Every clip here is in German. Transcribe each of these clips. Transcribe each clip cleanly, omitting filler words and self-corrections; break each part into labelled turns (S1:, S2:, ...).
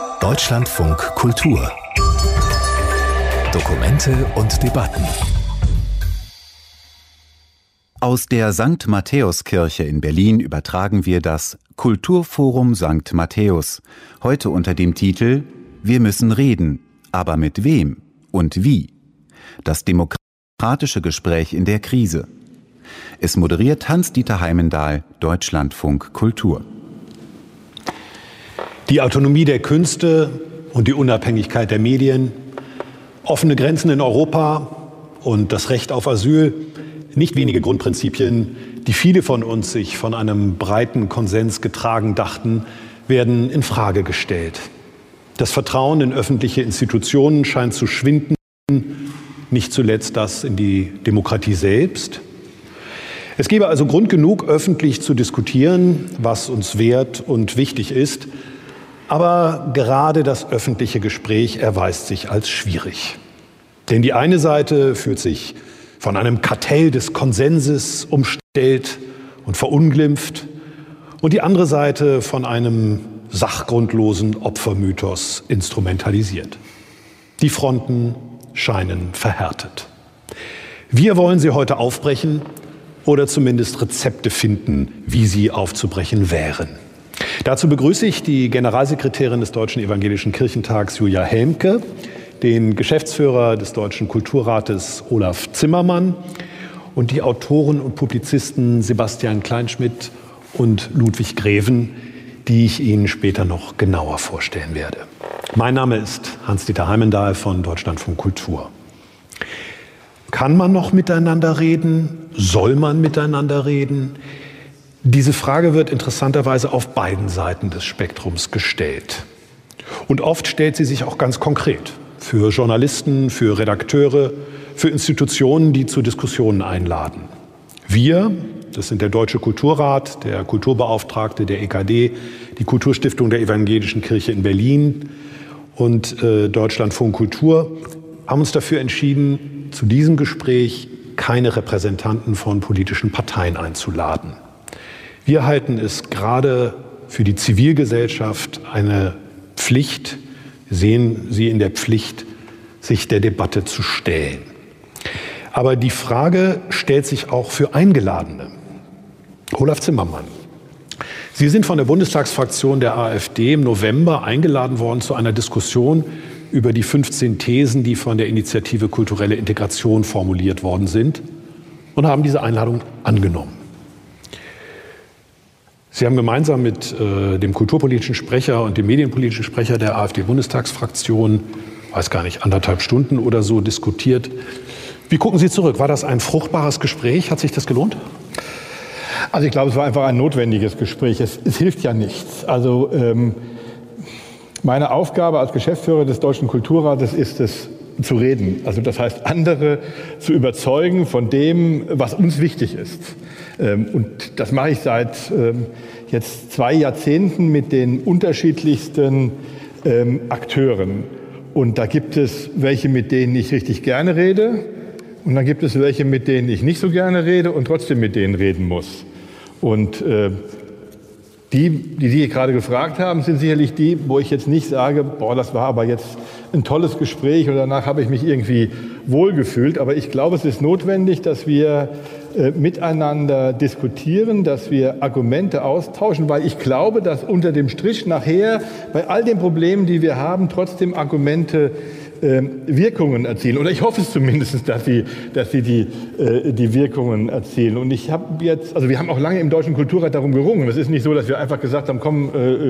S1: Deutschlandfunk Kultur. Dokumente und Debatten. Aus der St. Matthäuskirche in Berlin übertragen wir das Kulturforum St. Matthäus, heute unter dem Titel Wir müssen reden, aber mit wem und wie? Das demokratische Gespräch in der Krise. Es moderiert Hans-Dieter Heimendahl, Deutschlandfunk Kultur.
S2: Die Autonomie der Künste und die Unabhängigkeit der Medien, offene Grenzen in Europa und das Recht auf Asyl, nicht wenige Grundprinzipien, die viele von uns sich von einem breiten Konsens getragen dachten, werden in Frage gestellt. Das Vertrauen in öffentliche Institutionen scheint zu schwinden, nicht zuletzt das in die Demokratie selbst. Es gäbe also Grund genug, öffentlich zu diskutieren, was uns wert und wichtig ist. Aber gerade das öffentliche Gespräch erweist sich als schwierig. Denn die eine Seite fühlt sich von einem Kartell des Konsenses umstellt und verunglimpft und die andere Seite von einem sachgrundlosen Opfermythos instrumentalisiert. Die Fronten scheinen verhärtet. Wir wollen sie heute aufbrechen oder zumindest Rezepte finden, wie sie aufzubrechen wären. Dazu begrüße ich die Generalsekretärin des Deutschen Evangelischen Kirchentags, Julia Helmke, den Geschäftsführer des Deutschen Kulturrates, Olaf Zimmermann, und die Autoren und Publizisten Sebastian Kleinschmidt und Ludwig Greven, die ich Ihnen später noch genauer vorstellen werde. Mein Name ist Hans-Dieter Heimendahl von Deutschlandfunk Kultur. Kann man noch miteinander reden? Soll man miteinander reden? Diese Frage wird interessanterweise auf beiden Seiten des Spektrums gestellt. Und oft stellt sie sich auch ganz konkret für Journalisten, für Redakteure, für Institutionen, die zu Diskussionen einladen. Wir, das sind der Deutsche Kulturrat, der Kulturbeauftragte der EKD, die Kulturstiftung der Evangelischen Kirche in Berlin und Deutschlandfunk Kultur, haben uns dafür entschieden, zu diesem Gespräch keine Repräsentanten von politischen Parteien einzuladen. Wir halten es gerade für die Zivilgesellschaft eine Pflicht, sehen sie in der Pflicht, sich der Debatte zu stellen. Aber die Frage stellt sich auch für Eingeladene. Olaf Zimmermann, Sie sind von der Bundestagsfraktion der AfD im November eingeladen worden zu einer Diskussion über die 15 Thesen, die von der Initiative Kulturelle Integration formuliert worden sind, und haben diese Einladung angenommen. Sie haben gemeinsam mit dem kulturpolitischen Sprecher und dem medienpolitischen Sprecher der AfD-Bundestagsfraktion, weiß gar nicht, 1,5 Stunden oder so diskutiert. Wie gucken Sie zurück? War das ein fruchtbares Gespräch? Hat sich das gelohnt?
S3: Also ich glaube, es war einfach ein notwendiges Gespräch. Es hilft ja nichts. Also meine Aufgabe als Geschäftsführer des Deutschen Kulturrates ist es, zu reden. Also das heißt, andere zu überzeugen von dem, was uns wichtig ist. Und das mache ich seit jetzt 2 Jahrzehnten mit den unterschiedlichsten Akteuren. Und da gibt es welche, mit denen ich richtig gerne rede. Und dann gibt es welche, mit denen ich nicht so gerne rede und trotzdem mit denen reden muss. Und die Sie gerade gefragt haben, sind sicherlich die, wo ich jetzt nicht sage, boah, das war aber jetzt ein tolles Gespräch und danach habe ich mich irgendwie wohlgefühlt. Aber ich glaube, es ist notwendig, dass wir miteinander diskutieren, dass wir Argumente austauschen, weil ich glaube, dass unter dem Strich nachher bei all den Problemen, die wir haben, trotzdem Argumente Wirkungen erzielen. Oder ich hoffe es zumindest, dass sie die Wirkungen erzielen. Und ich habe jetzt, also wir haben auch lange im Deutschen Kulturrat darum gerungen. Es ist nicht so, dass wir einfach gesagt haben, komm,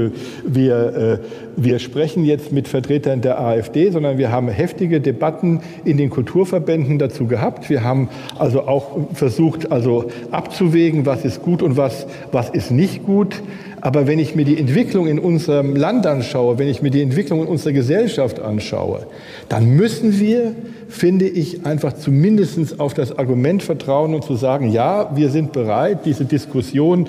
S3: wir sprechen jetzt mit Vertretern der AfD, sondern wir haben heftige Debatten in den Kulturverbänden dazu gehabt. Wir haben also auch versucht, also abzuwägen, was ist gut und was ist nicht gut. Aber wenn ich mir die Entwicklung in unserem Land anschaue, wenn ich mir die Entwicklung in unserer Gesellschaft anschaue, dann müssen wir, finde ich, einfach zumindest auf das Argument vertrauen und zu sagen, ja, wir sind bereit, diese Diskussion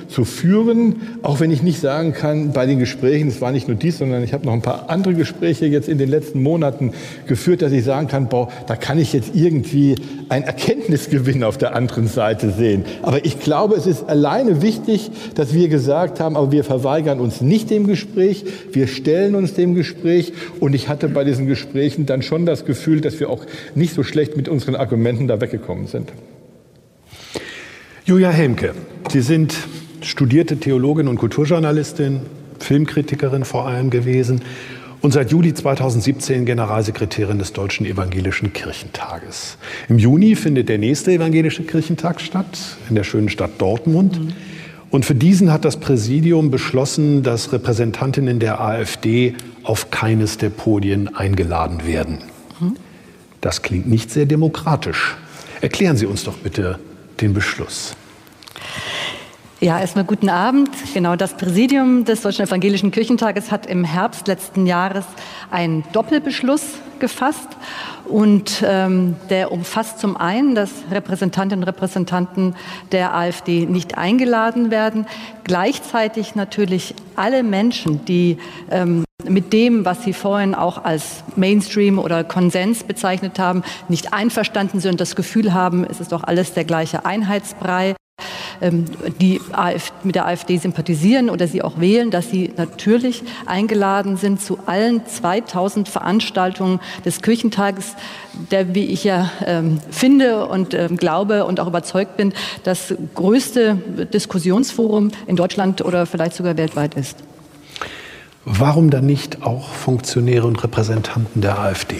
S3: zu führen, auch wenn ich nicht sagen kann, bei den Gesprächen, es war nicht nur dies, sondern ich habe noch ein paar andere Gespräche jetzt in den letzten Monaten geführt, dass ich sagen kann, boah, da kann ich jetzt irgendwie einen Erkenntnisgewinn auf der anderen Seite sehen. Aber ich glaube, es ist alleine wichtig, dass wir gesagt haben, aber wir verweigern uns nicht dem Gespräch, wir stellen uns dem Gespräch, und ich hatte bei diesen Gesprächen dann schon das Gefühl, dass wir auch nicht so schlecht mit unseren Argumenten da weggekommen sind.
S2: Julia Helmke, Sie sind studierte Theologin und Kulturjournalistin, Filmkritikerin vor allem gewesen und seit Juli 2017 Generalsekretärin des Deutschen Evangelischen Kirchentages. Im Juni findet der nächste Evangelische Kirchentag statt, in der schönen Stadt Dortmund. Und für diesen hat das Präsidium beschlossen, dass Repräsentantinnen der AfD auf keines der Podien eingeladen werden. Das klingt nicht sehr demokratisch. Erklären Sie uns doch bitte den Beschluss.
S4: Ja, erstmal guten Abend. Genau, das Präsidium des Deutschen Evangelischen Kirchentages hat im Herbst letzten Jahres einen Doppelbeschluss gefasst. Und der umfasst zum einen, dass Repräsentantinnen und Repräsentanten der AfD nicht eingeladen werden. Gleichzeitig natürlich alle Menschen, die mit dem, was Sie vorhin auch als Mainstream oder Konsens bezeichnet haben, nicht einverstanden sind und das Gefühl haben, es ist doch alles der gleiche Einheitsbrei, die mit der AfD sympathisieren oder sie auch wählen, dass sie natürlich eingeladen sind zu allen 2000 Veranstaltungen des Kirchentages, der, wie ich ja finde und glaube und auch überzeugt bin, das größte Diskussionsforum in Deutschland oder vielleicht sogar weltweit ist.
S2: Warum dann nicht auch Funktionäre und Repräsentanten der AfD?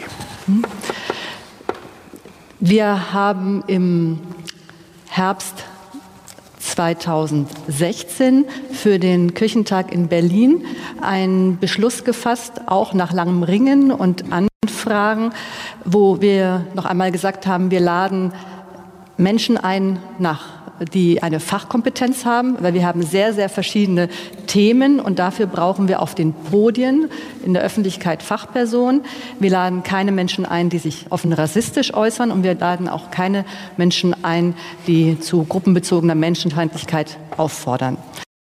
S4: Wir haben im Herbst 2016 für den Kirchentag in Berlin einen Beschluss gefasst, auch nach langem Ringen und Anfragen, wo wir noch einmal gesagt haben, wir laden Menschen ein, die eine Fachkompetenz haben, weil wir haben sehr, sehr verschiedene Themen und dafür brauchen wir auf den Podien in der Öffentlichkeit Fachpersonen. Wir laden keine Menschen ein, die sich offen rassistisch äußern, und wir laden auch keine Menschen ein, die zu gruppenbezogener Menschenfeindlichkeit auffordern.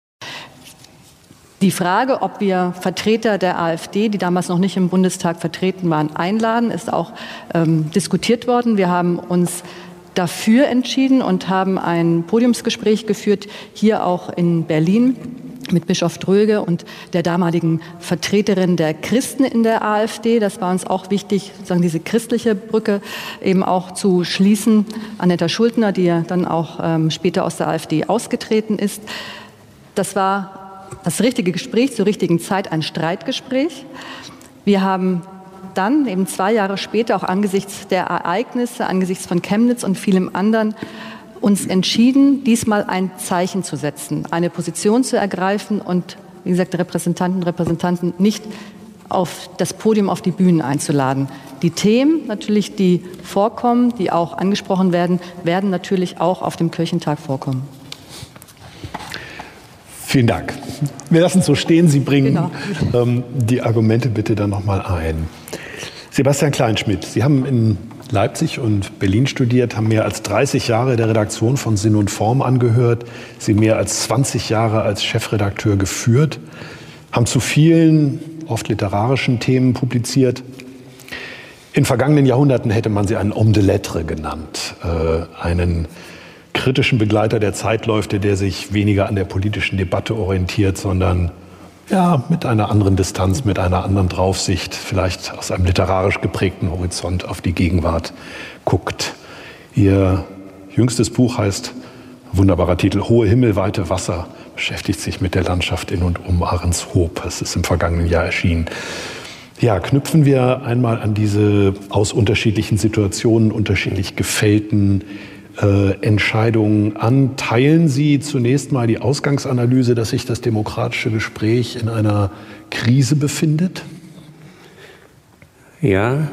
S4: Die Frage, ob wir Vertreter der AfD, die damals noch nicht im Bundestag vertreten waren, einladen, ist auch diskutiert worden. Wir haben uns dafür entschieden und haben ein Podiumsgespräch geführt, hier auch in Berlin mit Bischof Dröge und der damaligen Vertreterin der Christen in der AfD. Das war uns auch wichtig, sozusagen diese christliche Brücke eben auch zu schließen. Annetta Schultner, die ja dann auch später aus der AfD ausgetreten ist. Das war das richtige Gespräch zur richtigen Zeit, ein Streitgespräch. Wir haben dann eben 2 Jahre später, auch angesichts der Ereignisse, angesichts von Chemnitz und vielem anderen, uns entschieden, diesmal ein Zeichen zu setzen, eine Position zu ergreifen und, wie gesagt, Repräsentanten und Repräsentanten nicht auf das Podium, auf die Bühnen einzuladen. Die Themen natürlich, die vorkommen, die auch angesprochen werden, werden natürlich auch auf dem Kirchentag vorkommen.
S2: Vielen Dank. Wir lassen es so stehen. Sie bringen die Argumente bitte dann noch mal ein. Sebastian Kleinschmidt, Sie haben in Leipzig und Berlin studiert, haben mehr als 30 Jahre der Redaktion von Sinn und Form angehört, Sie mehr als 20 Jahre als Chefredakteur geführt, haben zu vielen, oft literarischen Themen publiziert. In vergangenen Jahrhunderten hätte man Sie einen Homme de Lettres genannt, einen kritischen Begleiter der Zeitläufe, der sich weniger an der politischen Debatte orientiert, sondern ja, mit einer anderen Distanz, mit einer anderen Draufsicht, vielleicht aus einem literarisch geprägten Horizont auf die Gegenwart guckt. Ihr jüngstes Buch heißt, wunderbarer Titel, Hohe Himmel, weite Wasser, beschäftigt sich mit der Landschaft in und um Ahrenshoop. Es ist im vergangenen Jahr erschienen. Ja, knüpfen wir einmal an diese aus unterschiedlichen Situationen, unterschiedlich gefällten Entscheidungen an. Teilen Sie zunächst mal die Ausgangsanalyse, dass sich das demokratische Gespräch in einer Krise befindet?
S5: Ja,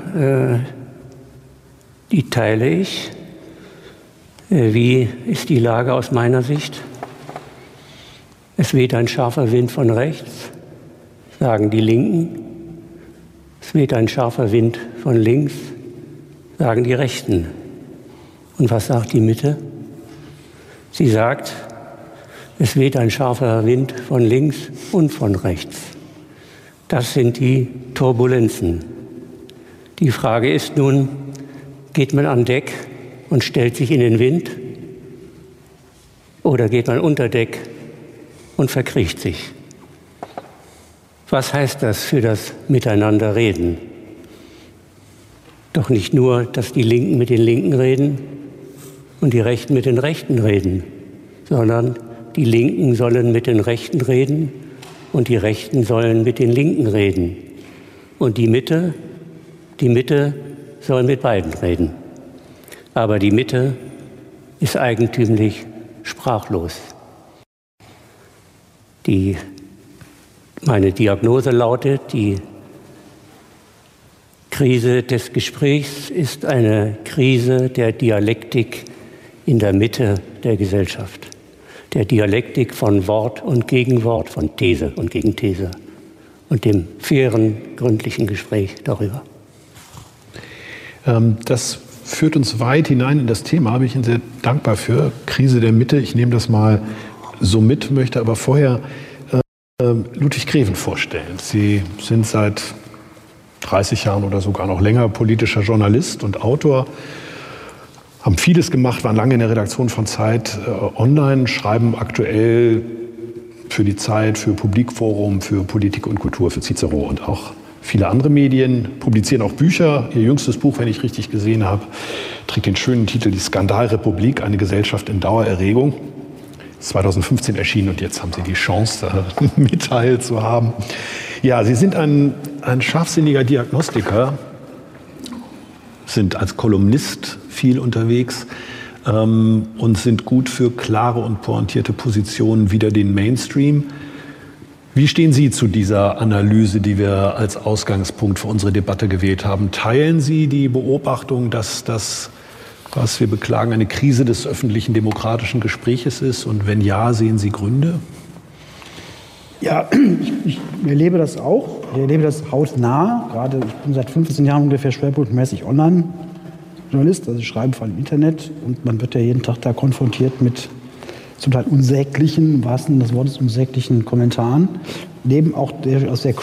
S5: die teile ich. Wie ist die Lage aus meiner Sicht? Es weht ein scharfer Wind von rechts, sagen die Linken. Es weht ein scharfer Wind von links, sagen die Rechten. Und was sagt die Mitte? Sie sagt, Es weht ein scharfer Wind von links und von rechts. Das sind die Turbulenzen. Die Frage ist nun, geht man an Deck und stellt sich in den Wind oder geht man unter Deck und verkriecht sich? Was heißt das für das Miteinanderreden? Doch nicht nur, dass die Linken mit den Linken reden und die Rechten mit den Rechten reden, sondern die Linken sollen mit den Rechten reden und die Rechten sollen mit den Linken reden. Und die Mitte soll mit beiden reden. Aber die Mitte ist eigentümlich sprachlos. Meine Diagnose lautet, die Krise des Gesprächs ist eine Krise der Dialektik in der Mitte der Gesellschaft. Der Dialektik von Wort und Gegenwort, von These und Gegenthese und dem fairen, gründlichen Gespräch darüber.
S2: Das führt uns weit hinein in das Thema, bin ich Ihnen sehr dankbar für. Krise der Mitte, ich nehme das mal so mit, möchte aber vorher Ludwig Greven vorstellen. Sie sind seit 30 Jahren oder sogar noch länger politischer Journalist und Autor, haben vieles gemacht, waren lange in der Redaktion von Zeit Online, schreiben aktuell für die Zeit, für Publikforum, für Politik und Kultur, für Cicero und auch viele andere Medien, publizieren auch Bücher. Ihr jüngstes Buch, wenn ich richtig gesehen habe, trägt den schönen Titel Die Skandalrepublik, eine Gesellschaft in Dauererregung. 2015 erschienen und jetzt haben Sie die Chance, mit teil zu haben. Ja, Sie sind ein scharfsinniger Diagnostiker, sind als Kolumnist viel unterwegs und sind gut für klare und pointierte Positionen wider den Mainstream. Wie stehen Sie zu dieser Analyse, die wir als Ausgangspunkt für unsere Debatte gewählt haben? Teilen Sie die Beobachtung, dass das, was wir beklagen, eine Krise des öffentlichen demokratischen Gespräches ist? Und wenn ja, sehen Sie Gründe?
S6: Ja, ich erlebe das auch. Ich erlebe das hautnah. Gerade ich bin seit 15 Jahren ungefähr schwerpunktmäßig Online-Journalist, also ich schreibe vor allem im Internet. Und man wird ja jeden Tag da konfrontiert mit zum Teil unsäglichen, im wahrsten Sinne des Wortes unsäglichen Kommentaren. Neben auch aus sehr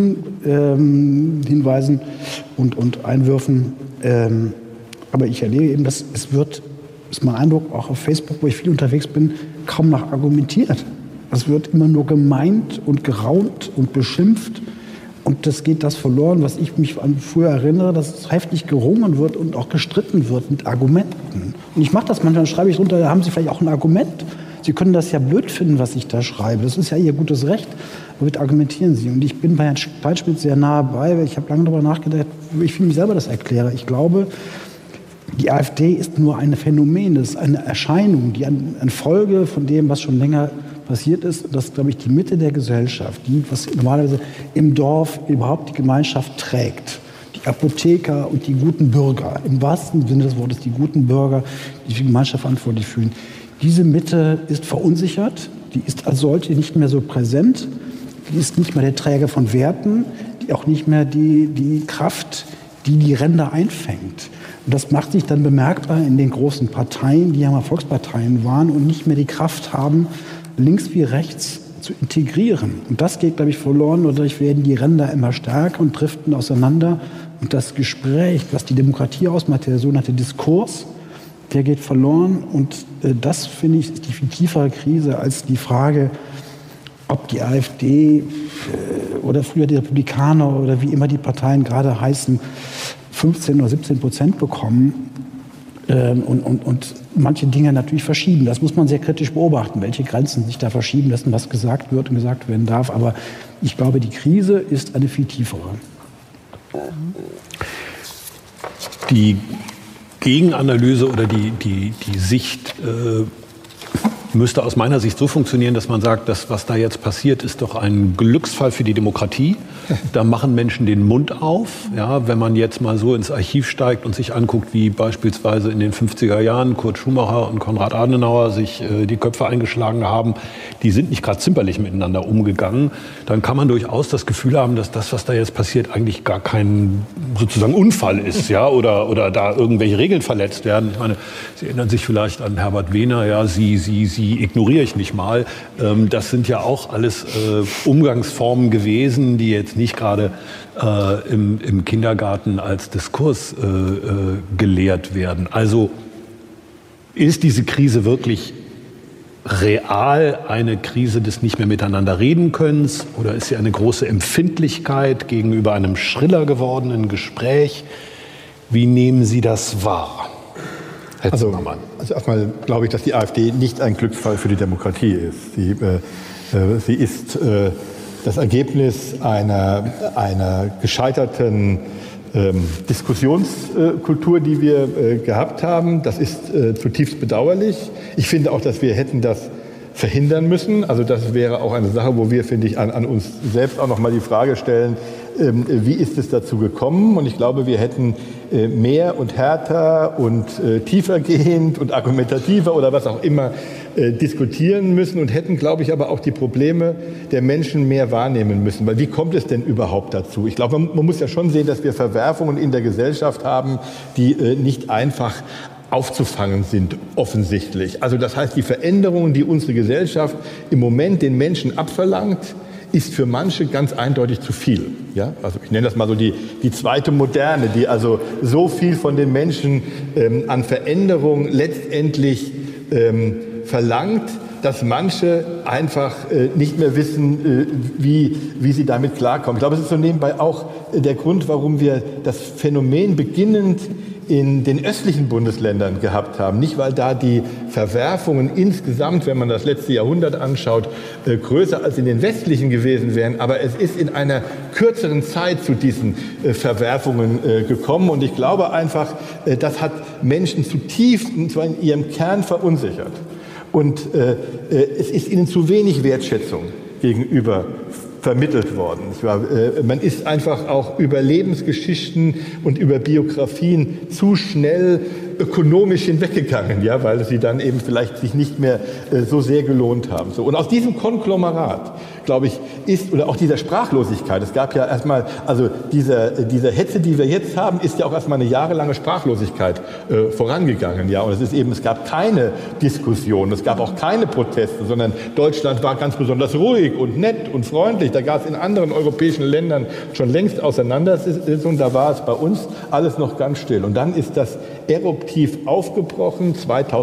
S6: klugen Hinweisen und Einwürfen. Aber ich erlebe eben, dass ist mein Eindruck, auch auf Facebook, wo ich viel unterwegs bin, kaum noch argumentiert. Es wird immer nur gemeint und geraunt und beschimpft. Und das geht das verloren, was ich mich an früher erinnere, dass es heftig gerungen wird und auch gestritten wird mit Argumenten. Und ich mache das manchmal, dann schreibe ich runter, da haben Sie vielleicht auch ein Argument. Sie können das ja blöd finden, was ich da schreibe. Das ist ja Ihr gutes Recht. Womit argumentieren Sie? Und ich bin bei Herrn Waldschmidt sehr nahe bei, weil ich habe lange darüber nachgedacht, wie ich für mich selber das erkläre. Ich glaube, die AfD ist nur ein Phänomen, das ist eine Erscheinung, die eine Folge von dem, was schon länger passiert ist. Das ist, glaube ich, die Mitte der Gesellschaft, die, was normalerweise im Dorf überhaupt die Gemeinschaft trägt. Die Apotheker und die guten Bürger, im wahrsten Sinne des Wortes die guten Bürger, die die Gemeinschaft verantwortlich fühlen. Diese Mitte ist verunsichert, die ist als solche nicht mehr so präsent, die ist nicht mehr der Träger von Werten, die auch nicht mehr die Kraft, die Ränder einfängt. Und das macht sich dann bemerkbar in den großen Parteien, die ja mal Volksparteien waren und nicht mehr die Kraft haben, links wie rechts zu integrieren. Und das geht, glaube ich, verloren. Dadurch werden die Ränder immer stärker und driften auseinander. Und das Gespräch, was die Demokratie ausmacht, der sogenannte Diskurs, der geht verloren. Und das, finde ich, ist die viel tiefere Krise als die Frage, ob die AfD oder früher die Republikaner oder wie immer die Parteien gerade heißen, 15 oder 17% bekommen und manche Dinge natürlich verschieben. Das muss man sehr kritisch beobachten, welche Grenzen sich da verschieben lassen, was gesagt wird und gesagt werden darf. Aber ich glaube, die Krise ist eine viel tiefere.
S2: Die Gegenanalyse oder die Sicht müsste aus meiner Sicht so funktionieren, dass man sagt, das, was da jetzt passiert, ist doch ein Glücksfall für die Demokratie. Da machen Menschen den Mund auf. Ja, wenn man jetzt mal so ins Archiv steigt und sich anguckt, wie beispielsweise in den 50er Jahren Kurt Schumacher und Konrad Adenauer sich die Köpfe eingeschlagen haben, die sind nicht gerade zimperlich miteinander umgegangen, dann kann man durchaus das Gefühl haben, dass das, was da jetzt passiert, eigentlich gar kein sozusagen Unfall ist, ja, oder da irgendwelche Regeln verletzt werden. Ich meine, Sie erinnern sich vielleicht an Herbert Wehner, ja, sie ignoriere ich nicht mal. Das sind ja auch alles Umgangsformen gewesen, die jetzt nicht gerade im Kindergarten als Diskurs gelehrt werden. Also ist diese Krise wirklich real eine Krise des nicht mehr miteinander reden Könnens, oder ist sie eine große Empfindlichkeit gegenüber einem schriller gewordenen Gespräch? Wie nehmen Sie das wahr, Herr Zimmermann?
S3: Also erstmal glaube ich, dass die AfD nicht ein Glücksfall für die Demokratie ist. Sie ist das Ergebnis einer gescheiterten Diskussionskultur, die wir gehabt haben. Das ist zutiefst bedauerlich. Ich finde auch, dass wir hätten das verhindern müssen. Also das wäre auch eine Sache, wo wir, finde ich, an uns selbst auch noch mal die Frage stellen, wie ist es dazu gekommen? Und ich glaube, wir hätten mehr und härter und tiefergehend und argumentativer oder was auch immer diskutieren müssen und hätten, glaube ich, aber auch die Probleme der Menschen mehr wahrnehmen müssen. Weil wie kommt es denn überhaupt dazu? Ich glaube, man muss ja schon sehen, dass wir Verwerfungen in der Gesellschaft haben, die nicht einfach aufzufangen sind, offensichtlich. Also das heißt, die Veränderungen, die unsere Gesellschaft im Moment den Menschen abverlangt, ist für manche ganz eindeutig zu viel. Ja? Also ich nenne das mal so die zweite Moderne, die also so viel von den Menschen an Veränderung letztendlich verlangt, dass manche einfach nicht mehr wissen, wie sie damit klarkommen. Ich glaube, es ist so nebenbei auch der Grund, warum wir das Phänomen beginnend in den östlichen Bundesländern gehabt haben. Nicht, weil da die Verwerfungen insgesamt, wenn man das letzte Jahrhundert anschaut, größer als in den westlichen gewesen wären, aber es ist in einer kürzeren Zeit zu diesen Verwerfungen gekommen. Und ich glaube einfach, das hat Menschen zutiefst, und zwar in ihrem Kern, verunsichert. Und es ist ihnen zu wenig Wertschätzung gegenüber vermittelt worden. Man ist einfach auch über Lebensgeschichten und über Biografien zu schnell ökonomisch hinweggegangen, ja, weil sie dann eben vielleicht sich nicht mehr so sehr gelohnt haben. So, und aus diesem Konglomerat, glaube ich, ist, oder auch dieser Sprachlosigkeit, es gab ja erstmal, also diese Hetze, die wir jetzt haben, ist ja auch erstmal eine jahrelange Sprachlosigkeit vorangegangen, ja, und es gab keine Diskussion, es gab auch keine Proteste, sondern Deutschland war ganz besonders ruhig und nett und freundlich. Da gab es in anderen europäischen Ländern schon längst Auseinandersetzungen, da war es bei uns alles noch ganz still. Und dann ist das eruptiv aufgebrochen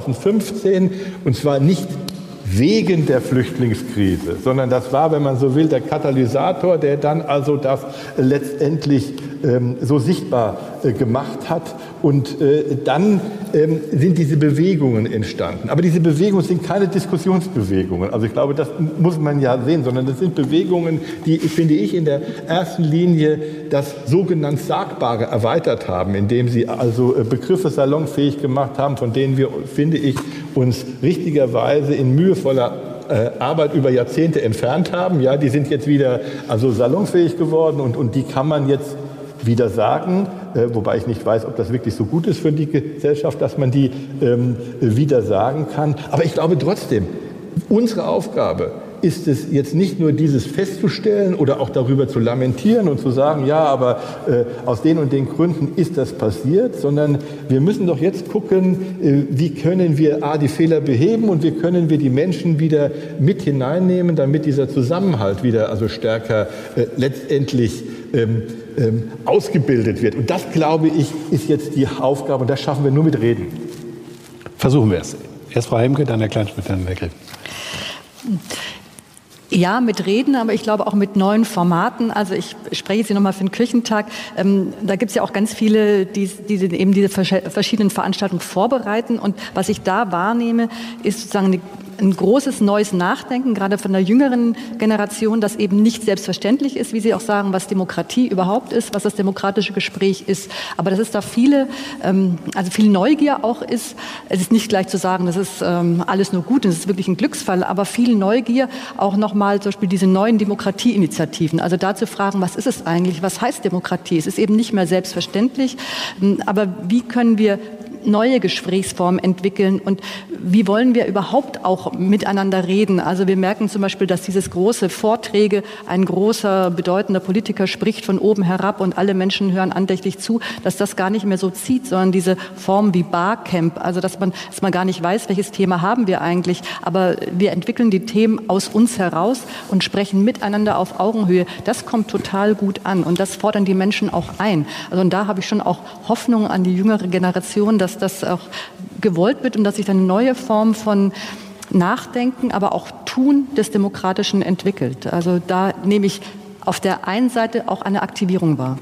S3: 2015, und zwar nicht wegen der Flüchtlingskrise, sondern das war, wenn man so will, der Katalysator, der dann also das letztendlich so sichtbar gemacht hat. Und dann sind diese Bewegungen entstanden. Aber diese Bewegungen sind keine Diskussionsbewegungen. Also ich glaube, das muss man ja sehen, sondern das sind Bewegungen, die, finde ich, in der ersten Linie das sogenannt Sagbare erweitert haben, indem sie also Begriffe salonfähig gemacht haben, von denen wir, finde ich, uns richtigerweise in mühevoller Arbeit über Jahrzehnte entfernt haben. Ja, die sind jetzt wieder also salonfähig geworden und die kann man jetzt wieder sagen, wobei ich nicht weiß, ob das wirklich so gut ist für die Gesellschaft, dass man die wieder sagen kann. Aber ich glaube trotzdem, unsere Aufgabe ist es jetzt nicht nur dieses festzustellen oder auch darüber zu lamentieren und zu sagen, ja, aber aus den und den Gründen ist das passiert, sondern wir müssen doch jetzt gucken, wie können wir die Fehler beheben und wie können wir die Menschen wieder mit hineinnehmen, damit dieser Zusammenhalt wieder also stärker letztendlich ausgebildet wird. Und das, glaube ich, ist jetzt die Aufgabe, und das schaffen wir nur mit Reden.
S2: Versuchen wir es. Erst Frau Hemke, dann Herr Kleinschmidt, dann Herr Grimm.
S4: Ja, mit Reden, aber ich glaube auch mit neuen Formaten. Also ich spreche jetzt hier nochmal für den Kirchentag. Da gibt es ja auch ganz viele, die eben diese verschiedenen Veranstaltungen vorbereiten. Und was ich da wahrnehme, ist sozusagen ein großes neues Nachdenken, gerade von der jüngeren Generation, das eben nicht selbstverständlich ist, wie Sie auch sagen, was Demokratie überhaupt ist, was das demokratische Gespräch ist. Aber dass es da viel Neugier auch ist. Es ist nicht gleich zu sagen, das ist alles nur gut, das ist wirklich ein Glücksfall, aber viel Neugier, auch nochmal zum Beispiel diese neuen Demokratieinitiativen. Also da zu fragen, was ist es eigentlich, was heißt Demokratie? Es ist eben nicht mehr selbstverständlich, aber wie können wir neue Gesprächsformen entwickeln und wie wollen wir überhaupt auch miteinander reden? Also wir merken zum Beispiel, dass dieses große Vorträge, ein großer, bedeutender Politiker spricht von oben herab und alle Menschen hören andächtig zu, dass das gar nicht mehr so zieht, sondern diese Form wie Barcamp, also dass man gar nicht weiß, welches Thema haben wir eigentlich, aber wir entwickeln die Themen aus uns heraus und sprechen miteinander auf Augenhöhe. Das kommt total gut an und das fordern die Menschen auch ein. Also und da habe ich schon auch Hoffnung an die jüngere Generation, dass das auch gewollt wird und dass sich eine neue Form von Nachdenken, aber auch Tun des Demokratischen entwickelt. Also da nehme ich auf der einen Seite auch eine Aktivierung wahr.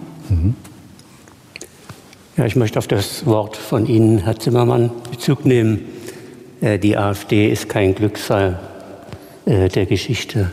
S5: Ja, ich möchte auf das Wort von Ihnen, Herr Zimmermann, Bezug nehmen. Die AfD ist kein Glücksfall der Geschichte.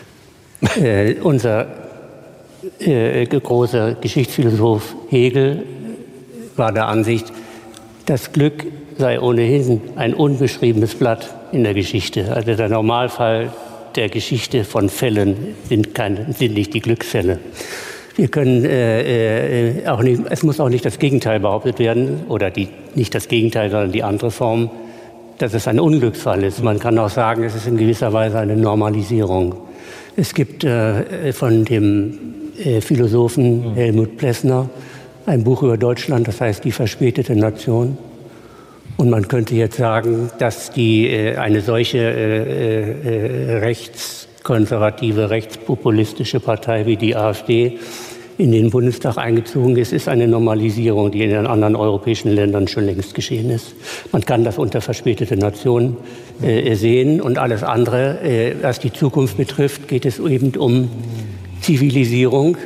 S5: Unser großer Geschichtsphilosoph Hegel war der Ansicht, das Glück sei ohnehin ein unbeschriebenes Blatt in der Geschichte. Also der Normalfall der Geschichte von Fällen sind nicht die Glücksfälle. Wir können auch nicht, es muss auch nicht das Gegenteil behauptet werden, oder nicht das Gegenteil, sondern die andere Form, dass es ein Unglücksfall ist. Man kann auch sagen, es ist in gewisser Weise eine Normalisierung. Es gibt von dem Philosophen Helmut Plessner ein Buch über Deutschland, das heißt Die verspätete Nation. Und man könnte jetzt sagen, dass eine solche rechtskonservative, rechtspopulistische Partei wie die AfD in den Bundestag eingezogen ist eine Normalisierung, die in den anderen europäischen Ländern schon längst geschehen ist. Man kann das unter verspätete Nation sehen und alles andere, was die Zukunft betrifft, geht es eben um Zivilisierung,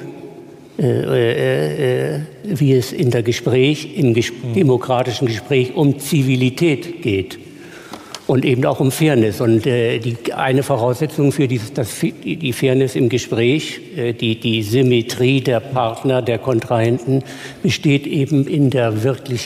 S5: wie es im demokratischen Gespräch um Zivilität geht und eben auch um Fairness. Und eine Voraussetzung für die Fairness im Gespräch, die Symmetrie der Partner, der Kontrahenten, besteht eben in der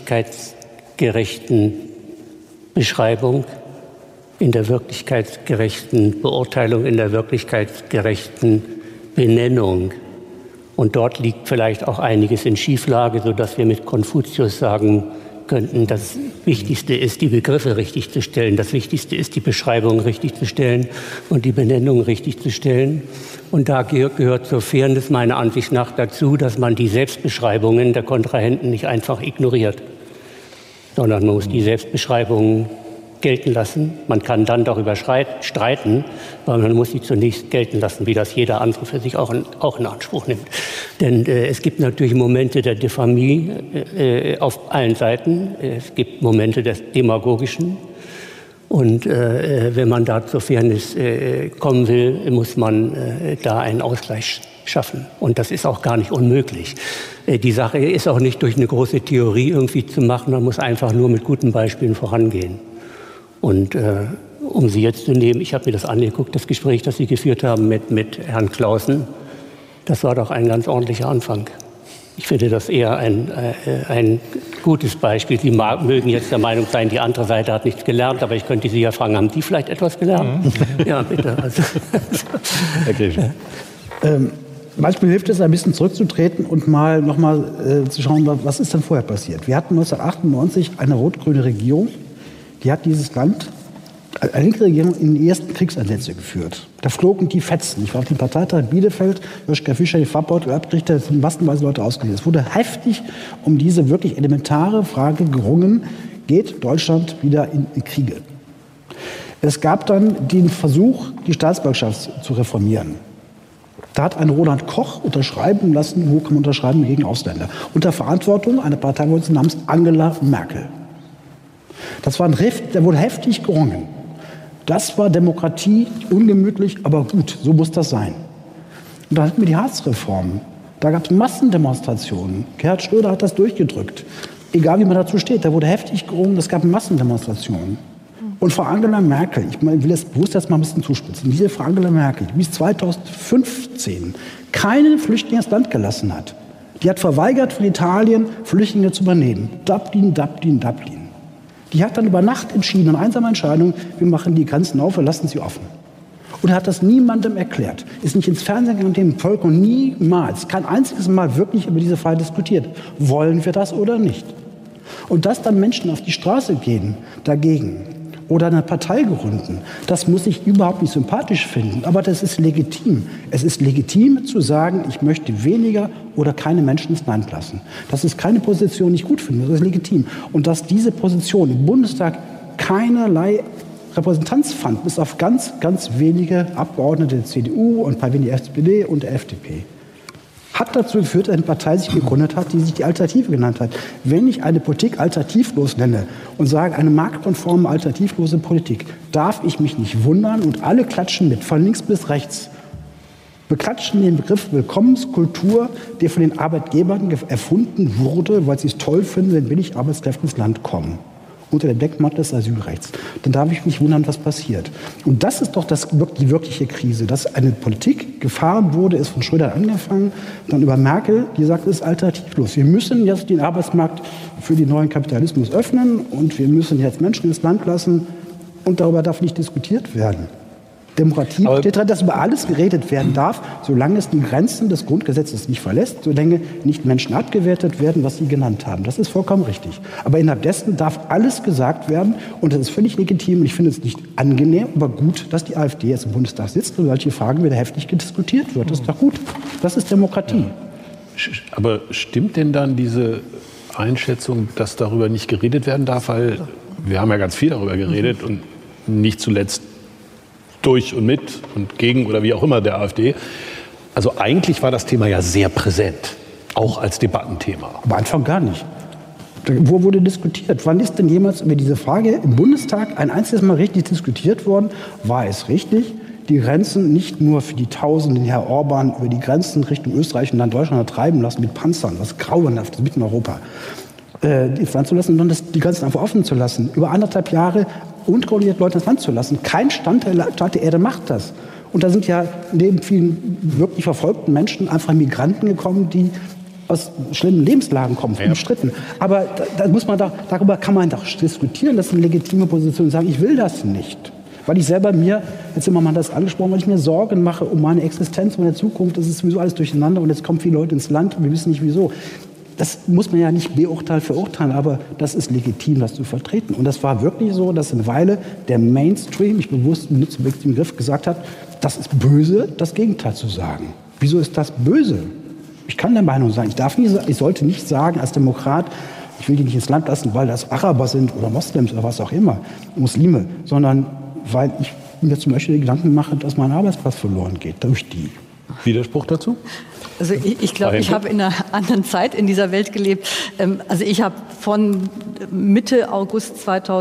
S5: wirklichkeitsgerechten Beschreibung, in der wirklichkeitsgerechten Beurteilung, in der wirklichkeitsgerechten Benennung. Und dort liegt vielleicht auch einiges in Schieflage, sodass wir mit Konfuzius sagen könnten, das Wichtigste ist, die Begriffe richtig zu stellen. Das Wichtigste ist, die Beschreibung richtig zu stellen und die Benennung richtig zu stellen. Und da gehört zur Fairness meiner Ansicht nach dazu, dass man die Selbstbeschreibungen der Kontrahenten nicht einfach ignoriert, sondern man muss die Selbstbeschreibungen gelten lassen. Man kann dann darüber streiten, aber man muss sie zunächst gelten lassen, wie das jeder andere für sich auch in Anspruch nimmt. Denn es gibt natürlich Momente der Diffamie auf allen Seiten. Es gibt Momente des Demagogischen. Und wenn man da zur Fairness kommen will, muss man da einen Ausgleich schaffen. Und das ist auch gar nicht unmöglich. Die Sache ist auch nicht durch eine große Theorie irgendwie zu machen. Man muss einfach nur mit guten Beispielen vorangehen. Und um Sie jetzt zu nehmen, ich habe mir das angeguckt, das Gespräch, das Sie geführt haben mit Herrn Clausen, das war doch ein ganz ordentlicher Anfang. Ich finde das eher ein gutes Beispiel. Sie mögen jetzt der Meinung sein, die andere Seite hat nichts gelernt, aber ich könnte Sie ja fragen, haben Sie vielleicht etwas gelernt? Ja, bitte. Also.
S6: Okay. Manchmal hilft es, ein bisschen zurückzutreten und nochmal zu schauen, was ist denn vorher passiert. Wir hatten 1998 eine rot-grüne Regierung, die hat dieses Land, eine linke Regierung, in die ersten Kriegseinsätze geführt. Da flogen die Fetzen. Ich war auf dem Parteitag in Bielefeld, Joschka Fischer, die Farbbeutel abgerichtet, es sind massenweise Leute ausgelesen. Es wurde heftig um diese wirklich elementare Frage gerungen, geht Deutschland wieder in Kriege? Es gab dann den Versuch, die Staatsbürgerschaft zu reformieren. Da hat ein Roland Koch unterschreiben lassen, wo kann man unterschreiben gegen Ausländer, unter Verantwortung einer Parteivorsitzenden namens Angela Merkel. Da wurde heftig gerungen. Das war Demokratie, ungemütlich, aber gut, so muss das sein. Und dann hatten wir die Harzreform. Da gab es Massendemonstrationen. Gerhard Schröder hat das durchgedrückt. Egal wie man dazu steht, da wurde heftig gerungen, es gab Massendemonstrationen. Und Frau Angela Merkel, ich will das bewusst jetzt mal ein bisschen zuspitzen, diese Frau Angela Merkel, die bis 2015 keinen Flüchtling ins Land gelassen hat, die hat verweigert, von Italien Flüchtlinge zu übernehmen. Dublin. Die hat dann über Nacht entschieden, eine einsame Entscheidung, wir machen die Grenzen auf, wir lassen sie offen. Und er hat das niemandem erklärt. Ist nicht ins Fernsehen gegangen, dem Volk und niemals, kein einziges Mal wirklich über diese Frage diskutiert. Wollen wir das oder nicht? Und dass dann Menschen auf die Straße gehen dagegen oder eine Partei gründen, das muss ich überhaupt nicht sympathisch finden. Aber das ist legitim. Es ist legitim zu sagen, ich möchte weniger oder keine Menschen ins Land lassen. Das ist keine Position, die ich gut finde. Das ist legitim. Und dass diese Position im Bundestag keinerlei Repräsentanz fand, bis auf ganz, ganz wenige Abgeordnete der CDU und ein paar wenige SPD und der FDP. Hat dazu geführt, dass eine Partei sich gegründet hat, die sich die Alternative genannt hat. Wenn ich eine Politik alternativlos nenne und sage, eine marktkonforme, alternativlose Politik, darf ich mich nicht wundern und alle klatschen mit, von links bis rechts. Wir klatschen den Begriff Willkommenskultur, der von den Arbeitgebern erfunden wurde, weil sie es toll finden, wenn billig Arbeitskräfte ins Land kommen. Unter dem Deckmantel des Asylrechts. Dann darf ich mich wundern, was passiert. Und das ist doch die wirkliche Krise, dass eine Politik gefahren wurde, ist von Schröder angefangen, dann über Merkel, die sagt, es ist alternativlos. Wir müssen jetzt den Arbeitsmarkt für den neuen Kapitalismus öffnen und wir müssen jetzt Menschen ins Land lassen und darüber darf nicht diskutiert werden. Demokratie steht daran, dass über alles geredet werden darf, solange es die Grenzen des Grundgesetzes nicht verlässt, solange nicht Menschen abgewertet werden, was Sie genannt haben. Das ist vollkommen richtig. Aber innerhalb dessen darf alles gesagt werden und das ist völlig legitim. Und ich finde es nicht angenehm, aber gut, dass die AfD jetzt im Bundestag sitzt und solche Fragen wieder heftig diskutiert wird. Das ist doch gut. Das ist Demokratie.
S2: Aber stimmt denn dann diese Einschätzung, dass darüber nicht geredet werden darf? Weil wir haben ja ganz viel darüber geredet und nicht zuletzt durch und mit und gegen oder wie auch immer der AfD. Also eigentlich war das Thema ja sehr präsent, auch als Debattenthema.
S6: Am Anfang gar nicht. Wo wurde diskutiert? Wann ist denn jemals über diese Frage im Bundestag ein einziges Mal richtig diskutiert worden? War es richtig, die Grenzen nicht nur für die Tausenden, Herr Orban, über die Grenzen Richtung Österreich und dann Deutschland treiben lassen mit Panzern, was grauenhaftes mitten in Europa, zu lassen, sondern die Grenzen einfach offen zu lassen. Über 1,5 Jahre unkontrolliert Leute ins Land zu lassen. Kein Staat der Erde macht das. Und da sind ja neben vielen wirklich verfolgten Menschen einfach Migranten gekommen, die aus schlimmen Lebenslagen kommen, umstritten. Aber darüber kann man doch diskutieren. Das ist eine legitime Position. Sagen, ich will das nicht. Weil ich selber jetzt immer mal das angesprochen, weil ich mir Sorgen mache um meine Existenz, um meine Zukunft. Das ist sowieso alles durcheinander und jetzt kommen viele Leute ins Land und wir wissen nicht wieso. Das muss man ja nicht verurteilen, aber das ist legitim, das zu vertreten. Und das war wirklich so, dass eine Weile der Mainstream, ich bewusst nutze den Begriff, gesagt hat, das ist böse, das Gegenteil zu sagen. Wieso ist das böse? Ich kann der Meinung sein, ich sollte nicht sagen als Demokrat, ich will die nicht ins Land lassen, weil das Araber sind oder Moslems oder was auch immer, Muslime, sondern weil ich mir zum Beispiel Gedanken mache, dass mein Arbeitsplatz verloren geht durch die.
S2: Widerspruch dazu?
S4: Also ich glaube, ich habe in einer anderen Zeit in dieser Welt gelebt. Also ich habe von Mitte August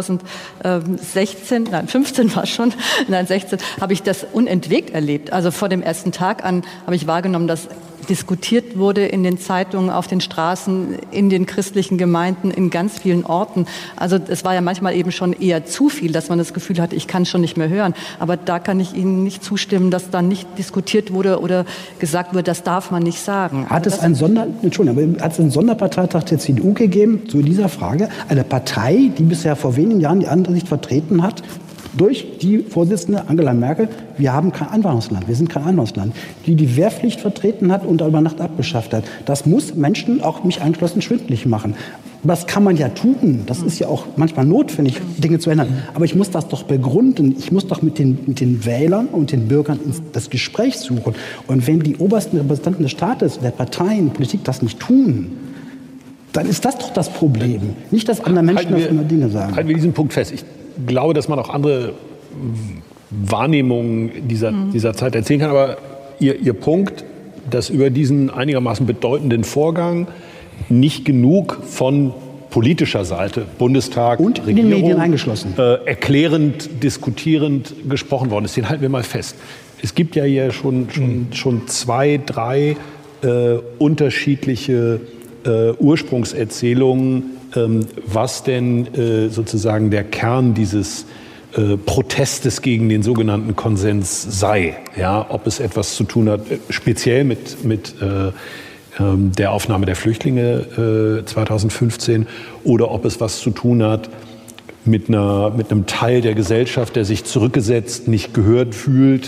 S4: 2016, 15 war es schon, 16, habe ich das unentwegt erlebt. Also vor dem ersten Tag an habe ich wahrgenommen, dass diskutiert wurde in den Zeitungen, auf den Straßen, in den christlichen Gemeinden, in ganz vielen Orten. Also es war ja manchmal eben schon eher zu viel, dass man das Gefühl hatte, ich kann schon nicht mehr hören. Aber da kann ich Ihnen nicht zustimmen, dass da nicht diskutiert wurde oder gesagt wurde, das darf man nicht sagen.
S6: Hat es einen Sonderparteitag der CDU gegeben zu dieser Frage? Eine Partei, die bisher vor wenigen Jahren die andere Sicht vertreten hat, durch die Vorsitzende Angela Merkel, wir haben kein Einwanderungsland, wir sind kein Einwanderungsland, die Wehrpflicht vertreten hat und über Nacht abgeschafft hat. Das muss Menschen, auch mich eingeschlossen, schwindelig machen. Das kann man ja tun, das ist ja auch manchmal notwendig, Dinge zu ändern. Aber ich muss das doch begründen, ich muss doch mit den Wählern und den Bürgern das Gespräch suchen. Und wenn die obersten Repräsentanten des Staates, der Parteien, der Politik das nicht tun, dann ist das doch das Problem. Nicht, dass andere Menschen auf immer Dinge sagen.
S2: Halten wir diesen Punkt fest. Ich glaube, dass man auch andere Wahrnehmungen dieser Zeit erzählen kann. Aber Ihr Punkt, dass über diesen einigermaßen bedeutenden Vorgang nicht genug von politischer Seite, Bundestag,
S6: und
S2: Regierung,
S6: in den Medien eingeschlossen,
S2: erklärend, diskutierend gesprochen worden ist. Den halten wir mal fest. Es gibt ja hier schon 2, 3 unterschiedliche Ursprungserzählungen, was denn sozusagen der Kern dieses Protestes gegen den sogenannten Konsens sei. Ja, ob es etwas zu tun hat, speziell mit der Aufnahme der Flüchtlinge 2015, oder ob es was zu tun hat mit einem Teil der Gesellschaft, der sich zurückgesetzt, nicht gehört fühlt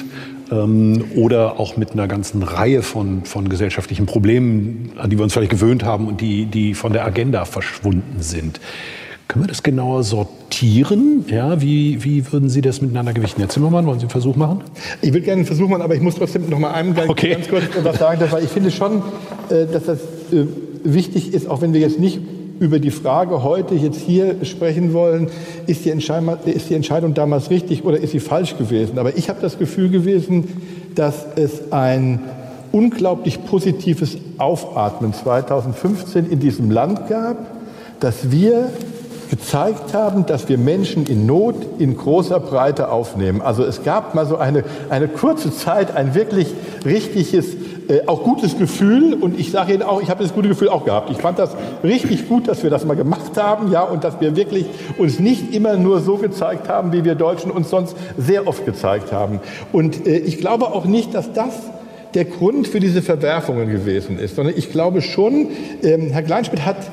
S2: oder auch mit einer ganzen Reihe von gesellschaftlichen Problemen, an die wir uns vielleicht gewöhnt haben und die von der Agenda verschwunden sind. Können wir das genauer sortieren? Ja, wie würden Sie das miteinander gewichten? Herr Zimmermann, wollen Sie einen Versuch machen?
S3: Ich würde gerne einen Versuch machen, aber ich muss trotzdem noch mal ganz kurz was sagen, weil ich finde schon, dass das wichtig ist, auch wenn wir jetzt nicht über die Frage heute jetzt hier sprechen wollen, ist die Entscheidung damals richtig oder ist sie falsch gewesen? Aber ich habe das Gefühl gewesen, dass es ein unglaublich positives Aufatmen 2015 in diesem Land gab, dass wir gezeigt haben, dass wir Menschen in Not in großer Breite aufnehmen. Also es gab mal so eine kurze Zeit ein wirklich richtiges, auch gutes Gefühl. Und ich sage Ihnen auch, ich habe das gute Gefühl auch gehabt. Ich fand das richtig gut, dass wir das mal gemacht haben, ja, und dass wir wirklich uns nicht immer nur so gezeigt haben, wie wir Deutschen uns sonst sehr oft gezeigt haben. Und ich glaube auch nicht, dass das der Grund für diese Verwerfungen gewesen ist, sondern ich glaube schon, Herr Kleinschmidt hat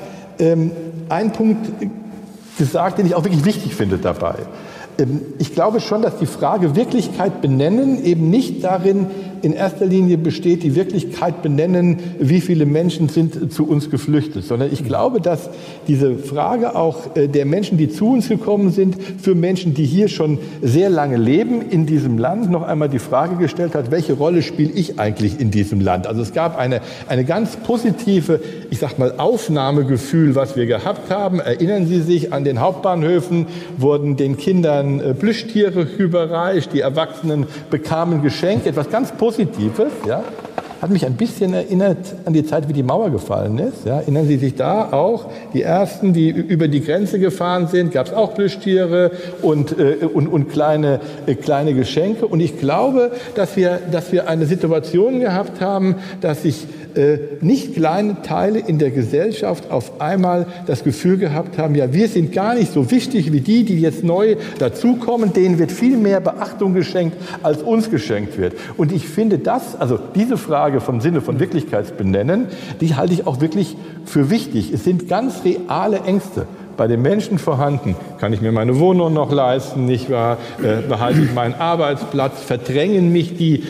S3: einen Punkt gesagt, den ich auch wirklich wichtig finde dabei. Ich glaube schon, dass die Frage Wirklichkeit benennen eben nicht darin in erster Linie besteht, die Wirklichkeit benennen, wie viele Menschen sind zu uns geflüchtet, sondern ich glaube, dass diese Frage auch der Menschen, die zu uns gekommen sind, für Menschen, die hier schon sehr lange leben in diesem Land, noch einmal die Frage gestellt hat, welche Rolle spiele ich eigentlich in diesem Land? Also es gab eine ganz positive, ich sag mal, Aufnahmegefühl, was wir gehabt haben. Erinnern Sie sich, an den Hauptbahnhöfen wurden den Kindern Plüschtiere überreicht, die Erwachsenen bekamen Geschenke, etwas ganz Positives, ja. Hat mich ein bisschen erinnert an die Zeit, wie die Mauer gefallen ist. Ja. Erinnern Sie sich da auch? Die Ersten, die über die Grenze gefahren sind, gab es auch Plüschtiere und kleine Geschenke. Und ich glaube, dass wir eine Situation gehabt haben, dass sich nicht kleine Teile in der Gesellschaft auf einmal das Gefühl gehabt haben, ja, wir sind gar nicht so wichtig wie die jetzt neu dazukommen, denen wird viel mehr Beachtung geschenkt, als uns geschenkt wird. Und ich finde also diese Frage vom Sinne von Wirklichkeitsbenennen, die halte ich auch wirklich für wichtig. Es sind ganz reale Ängste bei den Menschen vorhanden. Kann ich mir meine Wohnung noch leisten, nicht wahr? Behalte ich meinen Arbeitsplatz? Verdrängen mich die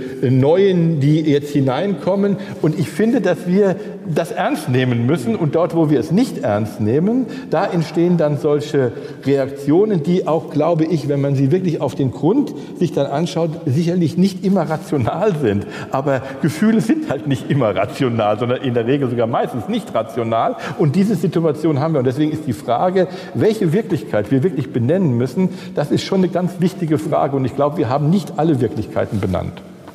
S3: Neuen, die jetzt hineinkommen? Und ich finde, dass wir das ernst nehmen müssen. Und dort, wo wir es nicht ernst nehmen, da entstehen dann solche Reaktionen, die auch, glaube ich, wenn man sie wirklich auf den Grund sich dann anschaut, sicherlich nicht immer rational sind. Aber Gefühle sind halt nicht immer rational, sondern in der Regel sogar meistens nicht rational. Und diese Situation haben wir. Und deswegen ist die Frage, welche Wirklichkeit wir wirklich benennen müssen, das ist schon eine ganz wichtige Frage. Und ich glaube, wir haben nicht alle Wirklichkeiten benannt.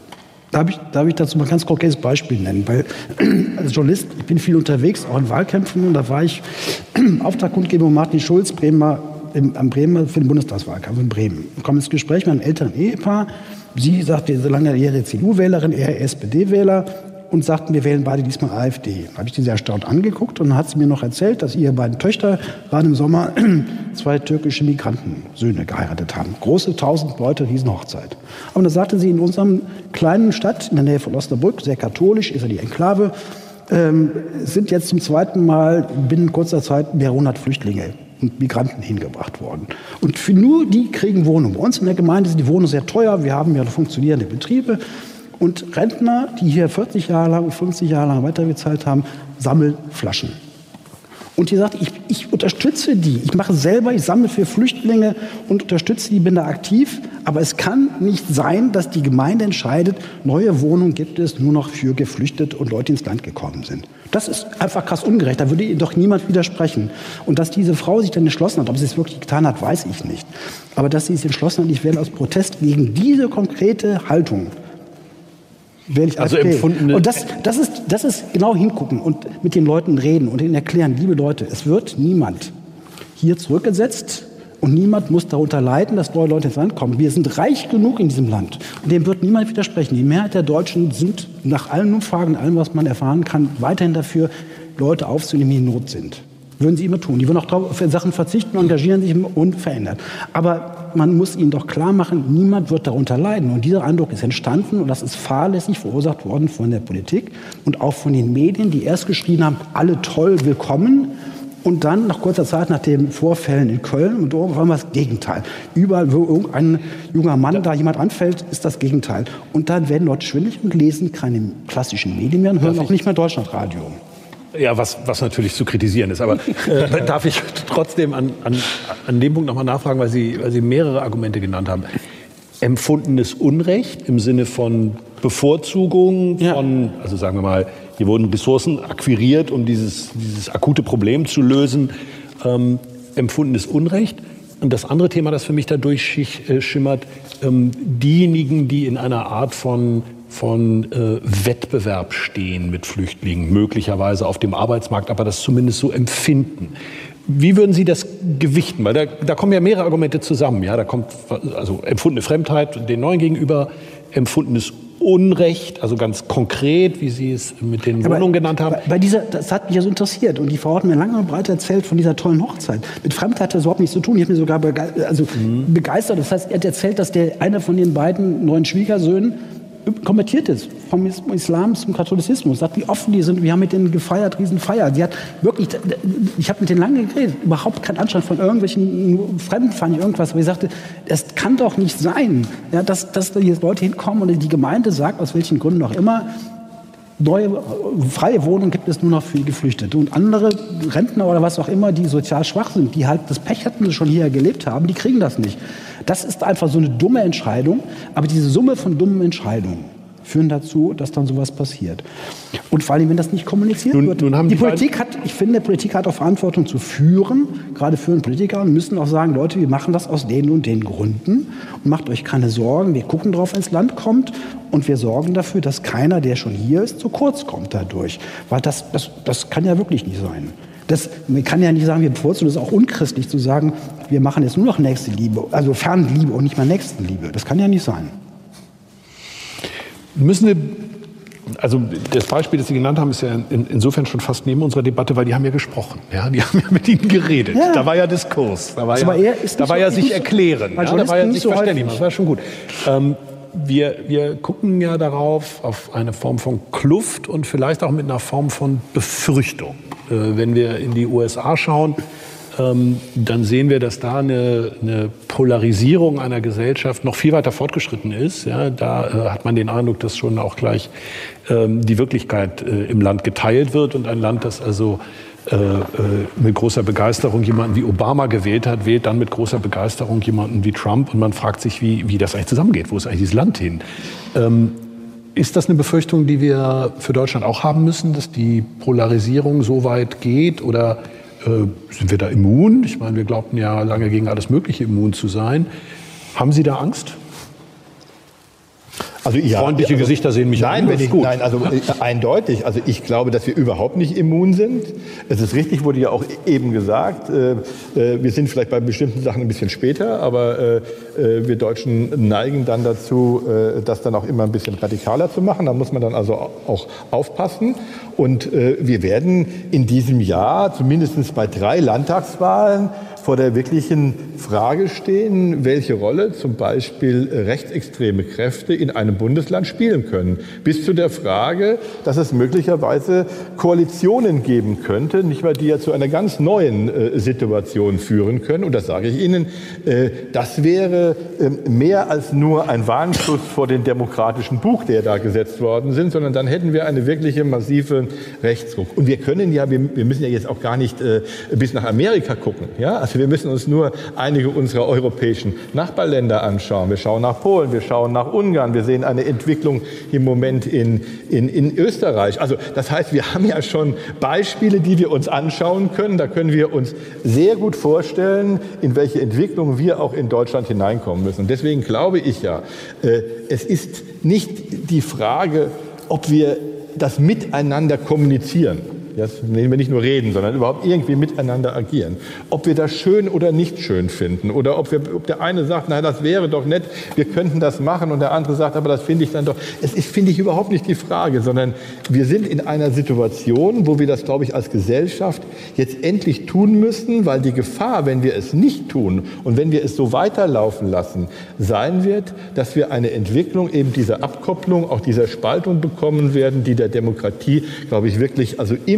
S6: Darf ich dazu mal ein ganz konkretes Beispiel nennen? Weil als Journalist, ich bin viel unterwegs, auch in Wahlkämpfen. Und da war ich Auftaktkundgebung Martin Schulz, am Bremer für den Bundestagswahlkampf in Bremen. Ich komme ins Gespräch mit einem älteren Ehepaar. Sie sagte, so lange ihre CDU-Wählerin, er SPD-Wähler. Und sagten, wir wählen beide diesmal AfD. Da habe ich die sehr erstaunt angeguckt und dann hat sie mir noch erzählt, dass ihre beiden Töchter gerade im Sommer 2 türkische Migrantensöhne geheiratet haben. Große 1000 Leute, Riesenhochzeit. Aber da sagte sie, in unserem kleinen Stadt in der Nähe von Osnabrück, sehr katholisch, ist ja die Enklave, sind jetzt zum zweiten Mal binnen kurzer Zeit mehrere 100 Flüchtlinge und Migranten hingebracht worden. Und nur die kriegen Wohnungen. Bei uns in der Gemeinde sind die Wohnungen sehr teuer. Wir haben ja funktionierende Betriebe. Und Rentner, die hier 40 Jahre lang, 50 Jahre lang weitergezahlt haben, sammeln Flaschen. Und die sagt, ich unterstütze die. Ich mache selber, ich sammle für Flüchtlinge und unterstütze die, bin da aktiv. Aber es kann nicht sein, dass die Gemeinde entscheidet, neue Wohnungen gibt es nur noch für Geflüchtete und Leute, die ins Land gekommen sind. Das ist einfach krass ungerecht. Da würde Ihnen doch niemand widersprechen. Und dass diese Frau sich dann entschlossen hat, ob sie es wirklich getan hat, weiß ich nicht. Aber dass sie es entschlossen hat, ich werde aus Protest gegen diese konkrete Haltung, also empfunden. Und das ist genau hingucken und mit den Leuten reden und ihnen erklären, liebe Leute, es wird niemand hier zurückgesetzt und niemand muss darunter leiden, dass neue Leute ins Land kommen. Wir sind reich genug in diesem Land und dem wird niemand widersprechen. Die Mehrheit der Deutschen sind nach allen Umfragen, allem, was man erfahren kann, weiterhin dafür, Leute aufzunehmen, die in Not sind. Würden sie immer tun. Die würden auch auf Sachen verzichten, engagieren sich unverändert. Aber man muss ihnen doch klar machen, niemand wird darunter leiden. Und dieser Eindruck ist entstanden und das ist fahrlässig verursacht worden von der Politik und auch von den Medien, die erst geschrien haben, alle toll, willkommen. Und dann, nach kurzer Zeit, nach den Vorfällen in Köln und auf einmal das Gegenteil. Überall, wo irgendein junger Mann da jemand anfällt, ist das Gegenteil. Und dann werden Leute schwindelig und lesen keine klassischen Medien mehr und hören auch nicht mehr Deutschlandradio.
S2: Ja, was natürlich zu kritisieren ist. Aber darf ich trotzdem an dem Punkt nochmal nachfragen, weil Sie mehrere Argumente genannt haben. Empfundenes Unrecht im Sinne von Bevorzugung von, also sagen wir mal, hier wurden Ressourcen akquiriert, um dieses akute Problem zu lösen. Empfundenes Unrecht. Und das andere Thema, das für mich da durchschimmert, diejenigen, die in einer Art von Wettbewerb stehen mit Flüchtlingen, möglicherweise auf dem Arbeitsmarkt, aber das zumindest so empfinden. Wie würden Sie das gewichten? Weil da kommen ja mehrere Argumente zusammen. Ja, da kommt also empfundene Fremdheit den Neuen gegenüber, empfundenes Unrecht, also ganz konkret, wie Sie es mit den Wohnungen genannt haben.
S6: Das hat mich ja so interessiert. Und die Frau hat mir lange und breit erzählt von dieser tollen Hochzeit. Mit Fremdheit hat das überhaupt nichts zu tun. Ich habe mich sogar begeistert. Das heißt, er hat erzählt, dass einer von den beiden neuen Schwiegersöhnen konvertiert ist, vom Islam zum Katholizismus. Sagt, wie offen die sind. Wir haben mit denen gefeiert, Riesenfeier. Sie hat wirklich, ich habe mit denen lange geredet, überhaupt kein Anschein von irgendwelchen Fremdenfeinden, irgendwas. Aber ich sagte, das kann doch nicht sein, ja, dass da hier Leute hinkommen und die Gemeinde sagt, aus welchen Gründen auch immer, neue freie Wohnungen gibt es nur noch für Geflüchtete. Und andere Rentner oder was auch immer, die sozial schwach sind, die halt das Pech hatten, schon hier gelebt haben, die kriegen das nicht. Das ist einfach so eine dumme Entscheidung. Aber diese Summe von dummen Entscheidungen führen dazu, dass dann sowas passiert. Und vor allem, wenn das nicht kommuniziert wird. Ich finde, Politik hat auch Verantwortung zu führen. Gerade führende Politiker müssen auch sagen, Leute, wir machen das aus den und den Gründen. Und macht euch keine Sorgen. Wir gucken drauf, ins Land kommt. Und wir sorgen dafür, dass keiner, der schon hier ist, zu kurz kommt dadurch. Weil das kann ja wirklich nicht sein. Man kann ja nicht sagen, wir bevorzugen, das ist auch unchristlich zu sagen, wir machen jetzt nur noch Nächstenliebe, also Fernliebe und nicht mehr Nächstenliebe. Das kann ja nicht sein.
S2: Also das Beispiel, das Sie genannt haben, ist ja insofern schon fast neben unserer Debatte, weil die haben ja gesprochen. Ja? Die haben ja mit Ihnen geredet. Ja. Da war ja Diskurs. Da war ja sich erklären. Ja? Da war ja sich verständigen. Das war schon gut. Wir gucken ja darauf, auf eine Form von Kluft und vielleicht auch mit einer Form von Befürchtung. Wenn wir in die USA schauen, dann sehen wir, dass da eine Polarisierung einer Gesellschaft noch viel weiter fortgeschritten ist. Ja, da hat man den Eindruck, dass schon auch gleich die Wirklichkeit im Land geteilt wird und ein Land, das also mit großer Begeisterung jemanden wie Obama gewählt hat, wählt dann mit großer Begeisterung jemanden wie Trump und man fragt sich, wie das eigentlich zusammengeht. Wo ist eigentlich dieses Land hin? Ist das eine Befürchtung, die wir für Deutschland auch haben müssen, dass die Polarisierung so weit geht oder sind wir da immun? Ich meine, wir glaubten ja lange gegen alles Mögliche immun zu sein. Haben Sie da Angst?
S3: Also ja, freundliche Gesichter sehen mich an.
S7: Nein, eindeutig. Also ich glaube, dass wir überhaupt nicht immun sind. Es ist richtig, wurde ja auch eben gesagt, wir sind vielleicht bei bestimmten Sachen ein bisschen später, aber wir Deutschen neigen dann dazu, das dann auch immer ein bisschen radikaler zu machen. Da muss man dann also auch aufpassen. Und wir werden in diesem Jahr, zumindest bei 3 Landtagswahlen, vor der wirklichen Frage stehen, welche Rolle zum Beispiel rechtsextreme Kräfte in einem Bundesland spielen können. Bis zu der Frage, dass es möglicherweise Koalitionen geben könnte, nicht wahr, die ja zu einer ganz neuen Situation führen können. Und das sage ich Ihnen, das wäre mehr als nur ein Warnschuss vor den demokratischen Buch, der da gesetzt worden sind, sondern dann hätten wir eine wirkliche massive Rechtsruck. Und wir können ja, wir müssen ja jetzt auch gar nicht bis nach Amerika gucken. Ja? Also wir müssen uns nur einige unserer europäischen Nachbarländer anschauen. Wir schauen nach Polen, wir schauen nach Ungarn, wir sehen eine Entwicklung im Moment in Österreich. Also das heißt, wir haben ja schon Beispiele, die wir uns anschauen können. Da können wir uns sehr gut vorstellen, in welche Entwicklung wir auch in Deutschland hineinkommen müssen. Und deswegen glaube ich ja, es ist nicht die Frage, ob wir das miteinander kommunizieren. Jetzt nehmen wir nicht nur reden, sondern überhaupt irgendwie miteinander agieren. Ob wir das schön oder nicht schön finden oder ob der eine sagt, na, das wäre doch nett, wir könnten das machen und der andere sagt, aber das finde ich dann doch. Es ist, finde ich, überhaupt nicht die Frage, sondern wir sind in einer Situation, wo wir das, glaube ich, als Gesellschaft jetzt endlich tun müssen, weil die Gefahr, wenn wir es nicht tun und wenn wir es so weiterlaufen lassen, sein wird, dass wir eine Entwicklung eben dieser Abkopplung, auch dieser Spaltung bekommen werden, die der Demokratie, glaube ich, wirklich also im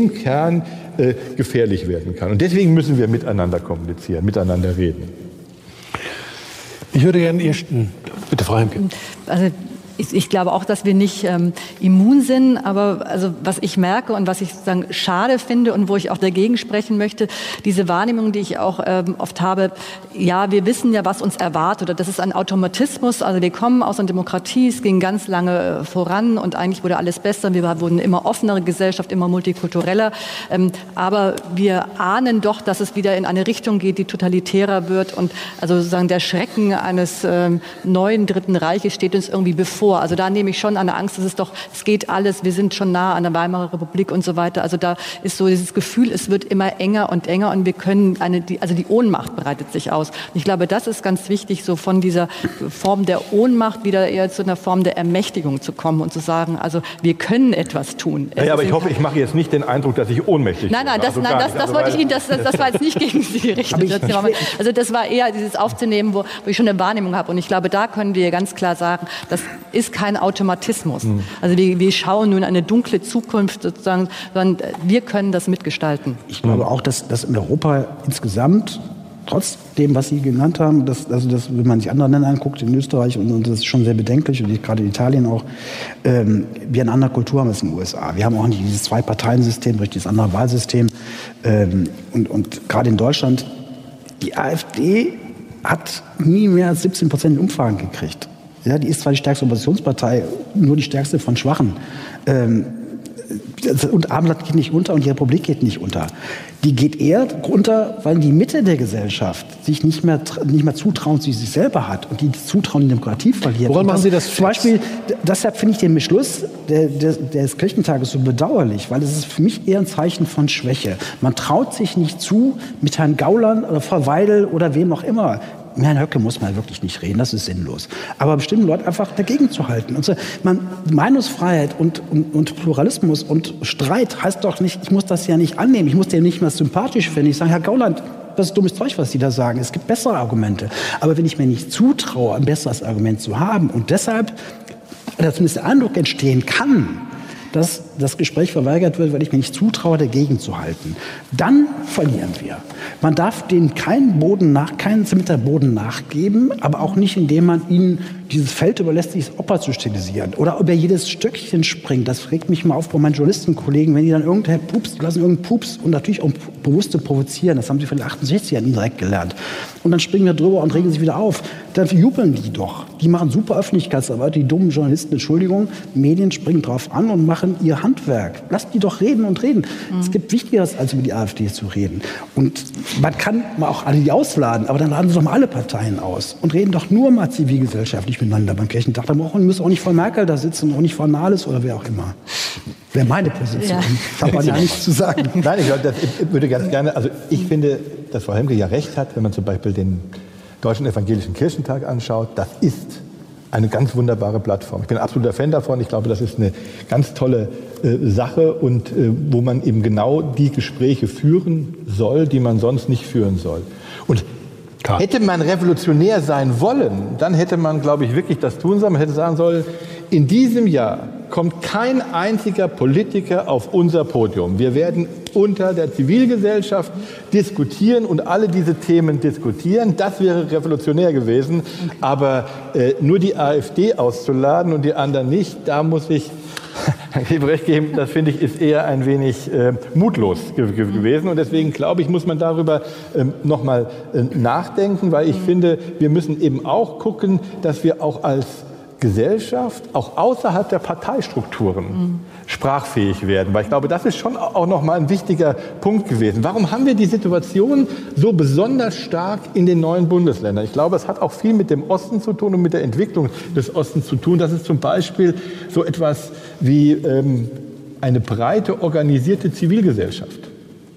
S7: im Kern gefährlich werden kann. Und deswegen müssen wir miteinander kommunizieren, miteinander reden.
S2: Ich würde gerne bitte, Frau Heimke.
S4: Also ich glaube auch, dass wir nicht immun sind, aber also was ich merke und was ich sozusagen schade finde und wo ich auch dagegen sprechen möchte, diese Wahrnehmung, die ich auch oft habe, ja, wir wissen ja, was uns erwartet, oder das ist ein Automatismus, also wir kommen aus einer Demokratie, es ging ganz lange voran und eigentlich wurde alles besser, wir wurden immer offenere Gesellschaft, immer multikultureller, aber wir ahnen doch, dass es wieder in eine Richtung geht, die totalitärer wird und also sozusagen der Schrecken eines neuen Dritten Reiches steht uns irgendwie bevor. Also da nehme ich schon an der Angst, es geht alles, wir sind schon nah an der Weimarer Republik und so weiter. Also da ist so dieses Gefühl, es wird immer enger und wir können die Ohnmacht breitet sich aus. Und ich glaube, das ist ganz wichtig, so von dieser Form der Ohnmacht wieder eher zu einer Form der Ermächtigung zu kommen und zu sagen, also wir können etwas tun.
S7: Ja, aber ich hoffe, ich mache jetzt nicht den Eindruck, dass ich ohnmächtig bin.
S4: Nein, das wollte ich Ihnen, das war jetzt nicht gegen Sie gerichtet. Also das war eher dieses aufzunehmen, wo ich schon eine Wahrnehmung habe. Und ich glaube, da können wir ganz klar sagen, das ist kein Automatismus. Also wir schauen nun eine dunkle Zukunft sozusagen, sondern wir können das mitgestalten.
S6: Ich glaube auch, dass in Europa insgesamt, trotz dem, was Sie genannt haben, wenn man sich andere Länder anguckt, in Österreich, und das ist schon sehr bedenklich, und gerade in Italien auch, wir eine andere Kultur haben als in den USA. Wir haben auch nicht dieses Zwei-Parteien-System, richtig das andere Wahlsystem. Und gerade in Deutschland, die AfD hat nie mehr als 17% in Umfragen gekriegt. Ja, die ist zwar die stärkste Oppositionspartei, nur die stärkste von Schwachen. Und Abendland geht nicht unter und die Republik geht nicht unter. Die geht eher unter, weil die Mitte der Gesellschaft sich nicht mehr zutrauen, sie sich selber hat und die Zutrauen in die Demokratie verliert.
S2: Woran machen Sie das?
S6: Zum Beispiel, deshalb finde ich den Beschluss des Kirchentages so bedauerlich, weil es ist für mich eher ein Zeichen von Schwäche. Man traut sich nicht zu, mit Herrn Gauland oder Frau Weidel oder wem auch immer, mit Herrn Höcke muss man wirklich nicht reden, das ist sinnlos. Aber bestimmten Leuten einfach dagegen zu halten. Und so, Meinungsfreiheit und Pluralismus und Streit heißt doch nicht, ich muss das ja nicht annehmen, ich muss den nicht mehr sympathisch finden. Ich sage, Herr Gauland, das ist dummes Zeug, was Sie da sagen. Es gibt bessere Argumente. Aber wenn ich mir nicht zutraue, ein besseres Argument zu haben und deshalb, oder zumindest der Eindruck entstehen kann, dass das Gespräch verweigert wird, weil ich mir nicht zutraue, dagegen zu halten, dann verlieren wir. Man darf denen keinen Zimmerboden nachgeben, aber auch nicht, indem man ihnen dieses Feld überlässt, sich das Opfer zu stilisieren oder über jedes Stöckchen springt. Das regt mich mal auf bei meinen Journalistenkollegen, wenn die dann irgendeinen Pups, lassen irgendeinen Pups und natürlich auch bewusste provozieren. Das haben sie von den 68ern direkt gelernt. Und dann springen wir drüber und regen sich wieder auf. Dann jubeln die doch. Die machen super Öffentlichkeitsarbeit, die dummen Journalisten, Entschuldigung. Medien springen drauf an und machen ihr Handwerk. Lasst die doch reden und reden. Es gibt Wichtigeres, als über die AfD zu reden. Und man kann mal auch alle die ausladen, aber dann laden sie doch mal alle Parteien aus und reden doch nur mal zivilgesellschaftlich miteinander beim Kirchentag. Da müssen auch nicht Frau Merkel da sitzen, auch nicht Frau Nahles oder wer auch immer. Wäre meine Position. Ja. Da kann man ja nichts zu sagen.
S7: Nein, ich würde ganz gerne, also ich finde, dass Frau Hemke ja recht hat, wenn man zum Beispiel den Deutschen Evangelischen Kirchentag anschaut. Das ist eine ganz wunderbare Plattform. Ich bin ein absoluter Fan davon. Ich glaube, das ist eine ganz tolle Sache und wo man eben genau die Gespräche führen soll, die man sonst nicht führen soll. Und hätte man revolutionär sein wollen, dann hätte man, glaube ich, wirklich das tun sollen. Man hätte sagen sollen, in diesem Jahr kommt kein einziger Politiker auf unser Podium. Wir werden unter der Zivilgesellschaft diskutieren und alle diese Themen diskutieren. Das wäre revolutionär gewesen. Aber nur die AfD auszuladen und die anderen nicht, da muss ich recht geben, das finde ich, ist eher ein wenig mutlos gewesen. Und deswegen glaube ich, muss man darüber nochmal nachdenken, weil ich finde, wir müssen eben auch gucken, dass wir auch als Gesellschaft, auch außerhalb der Parteistrukturen sprachfähig werden. Weil ich glaube, das ist schon auch noch mal ein wichtiger Punkt gewesen. Warum haben wir die Situation so besonders stark in den neuen Bundesländern? Ich glaube, es hat auch viel mit dem Osten zu tun und mit der Entwicklung des Ostens zu tun. Das ist zum Beispiel so etwas wie eine breite organisierte Zivilgesellschaft.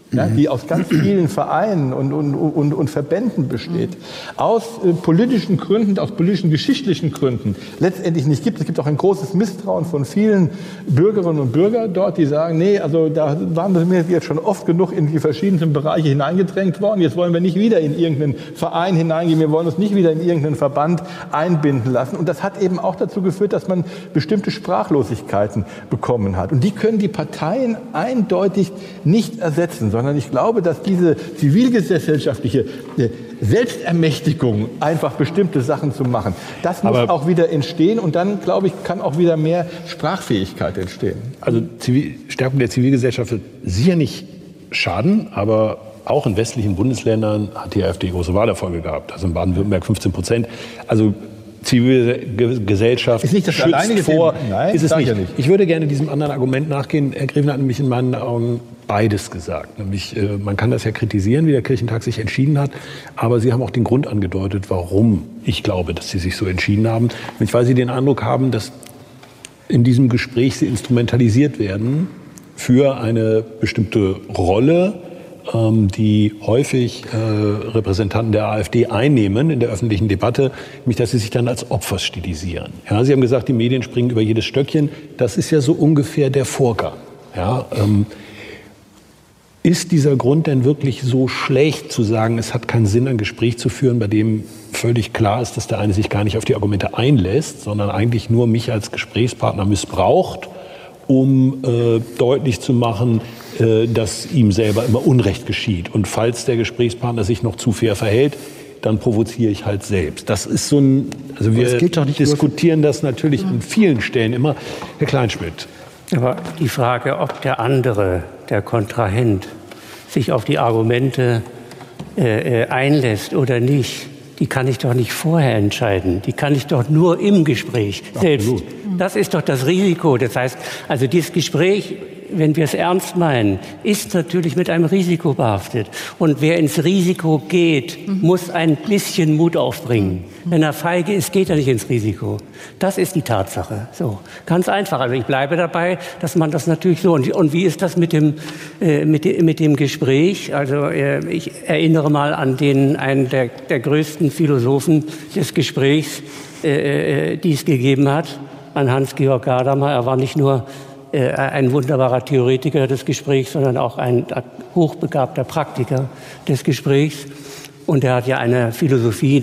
S7: ja, die aus ganz vielen Vereinen und Verbänden besteht, aus politischen Gründen, aus politischen, geschichtlichen Gründen letztendlich nicht gibt. Es gibt auch ein großes Misstrauen von vielen Bürgerinnen und Bürgern dort, die sagen, nee, also da waren wir jetzt schon oft genug in die verschiedenen Bereiche hineingedrängt worden, jetzt wollen wir nicht wieder in irgendeinen Verein hineingehen, wir wollen uns nicht wieder in irgendeinen Verband einbinden lassen. Und das hat eben auch dazu geführt, dass man bestimmte Sprachlosigkeiten bekommen hat. Und die können die Parteien eindeutig nicht ersetzen, sondern ich glaube, dass diese zivilgesellschaftliche Selbstermächtigung, einfach bestimmte Sachen zu machen, das muss auch wieder entstehen und dann, glaube ich, kann auch wieder mehr Sprachfähigkeit entstehen.
S2: Also Stärkung der Zivilgesellschaft wird sicher nicht schaden, aber auch in westlichen Bundesländern hat die AfD große Wahlerfolge gehabt. Also in Baden-Württemberg 15%. Also Zivilgesellschaft
S7: ist nicht das
S2: schützt
S7: alleinige
S2: vor.
S7: Thema. Nein,
S2: ist es nicht.
S7: ja nicht.
S2: Ich würde gerne diesem anderen Argument nachgehen. Herr Greven hat nämlich in meinen Augen beides gesagt. Nämlich, man kann das ja kritisieren, wie der Kirchentag sich entschieden hat, aber Sie haben auch den Grund angedeutet, warum ich glaube, dass Sie sich so entschieden haben. Nämlich, weil Sie den Eindruck haben, dass in diesem Gespräch Sie instrumentalisiert werden für eine bestimmte Rolle, die häufig Repräsentanten der AfD einnehmen in der öffentlichen Debatte, nämlich dass sie sich dann als Opfer stilisieren. Ja, Sie haben gesagt, die Medien springen über jedes Stöckchen. Das ist ja so ungefähr der Vorgang. Ja, ist dieser Grund denn wirklich so schlecht zu sagen, es hat keinen Sinn, ein Gespräch zu führen, bei dem völlig klar ist, dass der eine sich gar nicht auf die Argumente einlässt, sondern eigentlich nur mich als Gesprächspartner missbraucht, um deutlich zu machen, dass ihm selber immer Unrecht geschieht. Und falls der Gesprächspartner sich noch zu fair verhält, dann provoziere ich halt selbst. Das ist so ein, also wir diskutieren das natürlich an vielen Stellen immer. Herr Kleinschmidt.
S5: Aber die Frage, ob der andere, der Kontrahent, sich auf die Argumente einlässt oder nicht, die kann ich doch nicht vorher entscheiden. Die kann ich doch nur im Gespräch selbst. Absolut. Das ist doch das Risiko. Das heißt, also dieses Gespräch, wenn wir es ernst meinen, ist natürlich mit einem Risiko behaftet. Und wer ins Risiko geht, muss ein bisschen Mut aufbringen. Wenn er feige ist, geht er nicht ins Risiko. Das ist die Tatsache. So, ganz einfach. Also ich bleibe dabei, dass man das natürlich so. Und wie ist das mit dem Gespräch? Also ich erinnere mal an einen der größten Philosophen des Gesprächs, die es gegeben hat, an Hans-Georg Gadamer. Er war nicht nur ein wunderbarer Theoretiker des Gesprächs, sondern auch ein hochbegabter Praktiker des Gesprächs. Und er hat ja eine Philosophie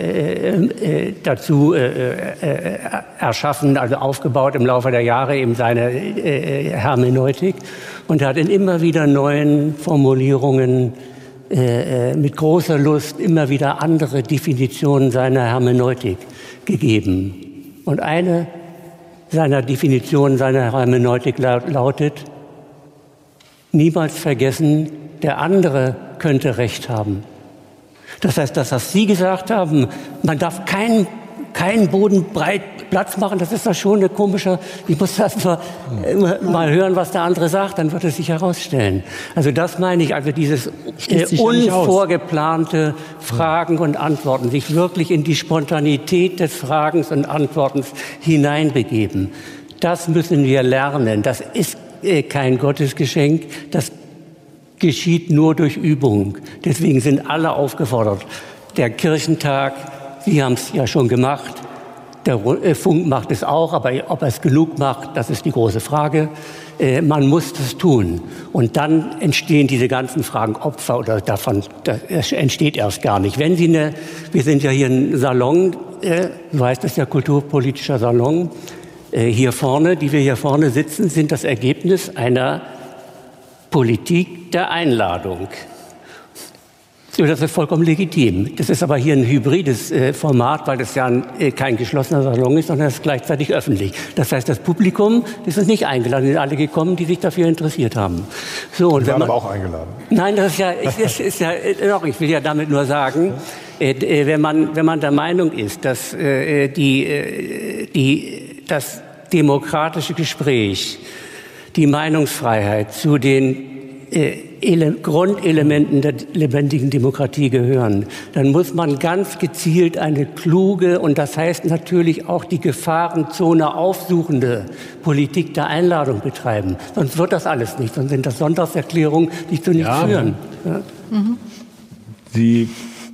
S5: dazu erschaffen, also aufgebaut im Laufe der Jahre, eben seine Hermeneutik. Und er hat in immer wieder neuen Formulierungen mit großer Lust immer wieder andere Definitionen seiner Hermeneutik gegeben. Und eine seiner Definitionen seiner Hermeneutik lautet: Niemals vergessen, der andere könnte Recht haben. Das heißt, das, was Sie gesagt haben, man darf keinen Boden breit Platz machen, das ist doch schon eine komische, ich muss erst mal hören, was der andere sagt, dann wird es sich herausstellen. Also das meine ich, also dieses unvorgeplante Fragen und Antworten, sich wirklich in die Spontanität des Fragens und Antwortens hineinbegeben. Das müssen wir lernen. Das ist kein Gottesgeschenk, das geschieht nur durch Übung. Deswegen sind alle aufgefordert. Der Kirchentag, Sie haben es ja schon gemacht, der Funk macht es auch, aber ob er es genug macht, das ist die große Frage. Man muss das tun. Und dann entstehen diese ganzen Fragen, Opfer oder davon, das entsteht erst gar nicht. Wenn Sie wir sind ja hier ein Salon, so heißt das ja, kulturpolitischer Salon. Hier vorne, die wir hier vorne sitzen, sind das Ergebnis einer Politik der Einladung. Das ist vollkommen legitim. Das ist aber hier ein hybrides Format, weil das ja kein geschlossener Salon ist, sondern es ist gleichzeitig öffentlich. Das heißt, das Publikum ist nicht eingeladen, sind alle gekommen, die sich dafür interessiert haben. So, und
S7: Sie waren aber auch eingeladen.
S5: Nein, das ist ja doch, ich will ja damit nur sagen, wenn man der Meinung ist, dass das demokratische Gespräch, die Meinungsfreiheit zu den Grundelementen der lebendigen Demokratie gehören, dann muss man ganz gezielt eine kluge und das heißt natürlich auch die Gefahrenzone aufsuchende Politik der Einladung betreiben. Sonst wird das alles nicht, sonst sind das Sonntagserklärungen, die zu nichts führen. Ja. Mhm.
S2: Sie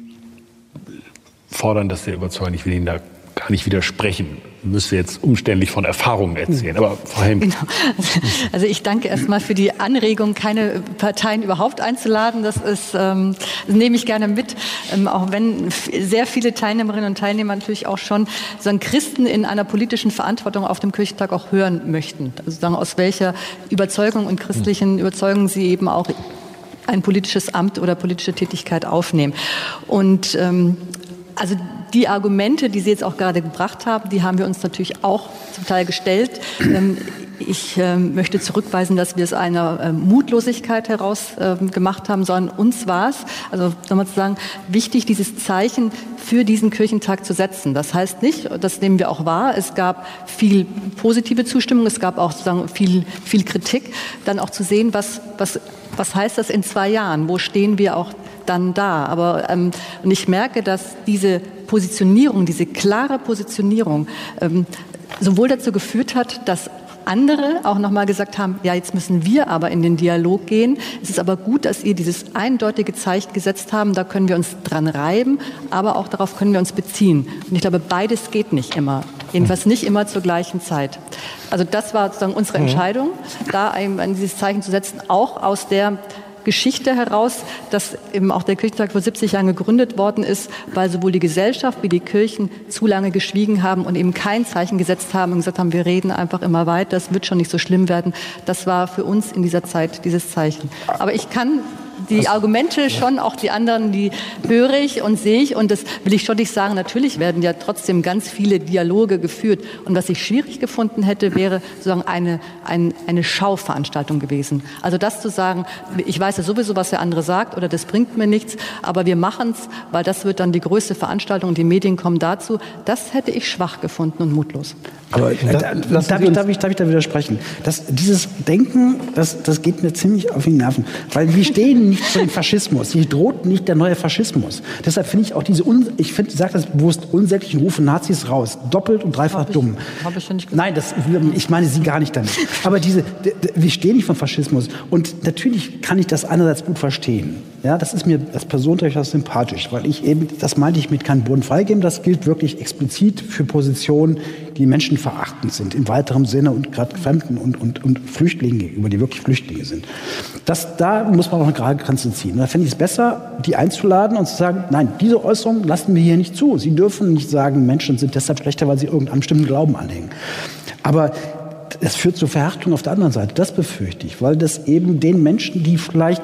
S2: fordern das sehr überzeugend. Ich will Ihnen da gar nicht widersprechen. Müsste jetzt umständlich von Erfahrungen erzählen. Aber Frau Helm.
S4: Genau. Also ich danke erstmal für die Anregung, keine Parteien überhaupt einzuladen. Das nehme ich gerne mit. Auch wenn sehr viele Teilnehmerinnen und Teilnehmer natürlich auch schon sagen, Christen in einer politischen Verantwortung auf dem Kirchentag auch hören möchten. Also sagen, aus welcher Überzeugung und christlichen Überzeugung sie eben auch ein politisches Amt oder politische Tätigkeit aufnehmen. Und also die Argumente, die Sie jetzt auch gerade gebracht haben, die haben wir uns natürlich auch zum Teil gestellt. Ich möchte zurückweisen, dass wir es einer Mutlosigkeit heraus gemacht haben, sondern uns war es, also sozusagen wichtig, dieses Zeichen für diesen Kirchentag zu setzen. Das heißt nicht, das nehmen wir auch wahr, es gab viel positive Zustimmung, es gab auch sozusagen viel Kritik, dann auch zu sehen, was heißt das in 2 Jahren, wo stehen wir auch dann da. Aber und ich merke, dass diese Positionierung, diese klare Positionierung sowohl dazu geführt hat, dass andere auch nochmal gesagt haben, ja, jetzt müssen wir aber in den Dialog gehen. Es ist aber gut, dass ihr dieses eindeutige Zeichen gesetzt haben. Da können wir uns dran reiben, aber auch darauf können wir uns beziehen. Und ich glaube, beides geht nicht immer. Jedenfalls nicht immer zur gleichen Zeit. Also das war sozusagen unsere Entscheidung, da an dieses Zeichen zu setzen, auch aus der Geschichte heraus, dass eben auch der Kirchentag vor 70 Jahren gegründet worden ist, weil sowohl die Gesellschaft wie die Kirchen zu lange geschwiegen haben und eben kein Zeichen gesetzt haben und gesagt haben, wir reden einfach immer weiter, das wird schon nicht so schlimm werden. Das war für uns in dieser Zeit dieses Zeichen. Aber ich kann die Argumente schon, auch die anderen, die höre ich und sehe ich. Und das will ich schon nicht sagen. Natürlich werden ja trotzdem ganz viele Dialoge geführt. Und was ich schwierig gefunden hätte, wäre sozusagen eine Schauveranstaltung gewesen. Also das zu sagen, ich weiß ja sowieso, was der andere sagt oder das bringt mir nichts, aber wir machen es, weil das wird dann die größte Veranstaltung und die Medien kommen dazu. Das hätte ich schwach gefunden und mutlos.
S6: Aber darf ich da widersprechen? Dieses Denken, das geht mir ziemlich auf die Nerven. Weil wir stehen nicht für den Faschismus. Hier droht nicht der neue Faschismus. Deshalb finde ich auch ich sage das bewusst, unsäglichen Rufe Nazis raus. Doppelt und dreifach dumm.
S4: Habe ich ja nicht gesagt.
S6: Nein, ich meine Sie gar nicht damit. Aber wir stehen nicht vom Faschismus. Und natürlich kann ich das einerseits gut verstehen. Ja, das ist mir als Person durchaus sympathisch, weil das meinte ich mit keinen Boden freigeben, das gilt wirklich explizit für Positionen, die menschenverachtend sind, im weiteren Sinne und gerade Fremden und Flüchtlingen gegenüber, die wirklich Flüchtlinge sind. Da muss man auch eine gerade Grenze ziehen. Da fände ich es besser, die einzuladen und zu sagen, nein, diese Äußerung lassen wir hier nicht zu. Sie dürfen nicht sagen, Menschen sind deshalb schlechter, weil sie irgendeinem bestimmten Glauben anhängen. Aber es führt zu Verhärtung auf der anderen Seite. Das befürchte ich, weil das eben den Menschen, die vielleicht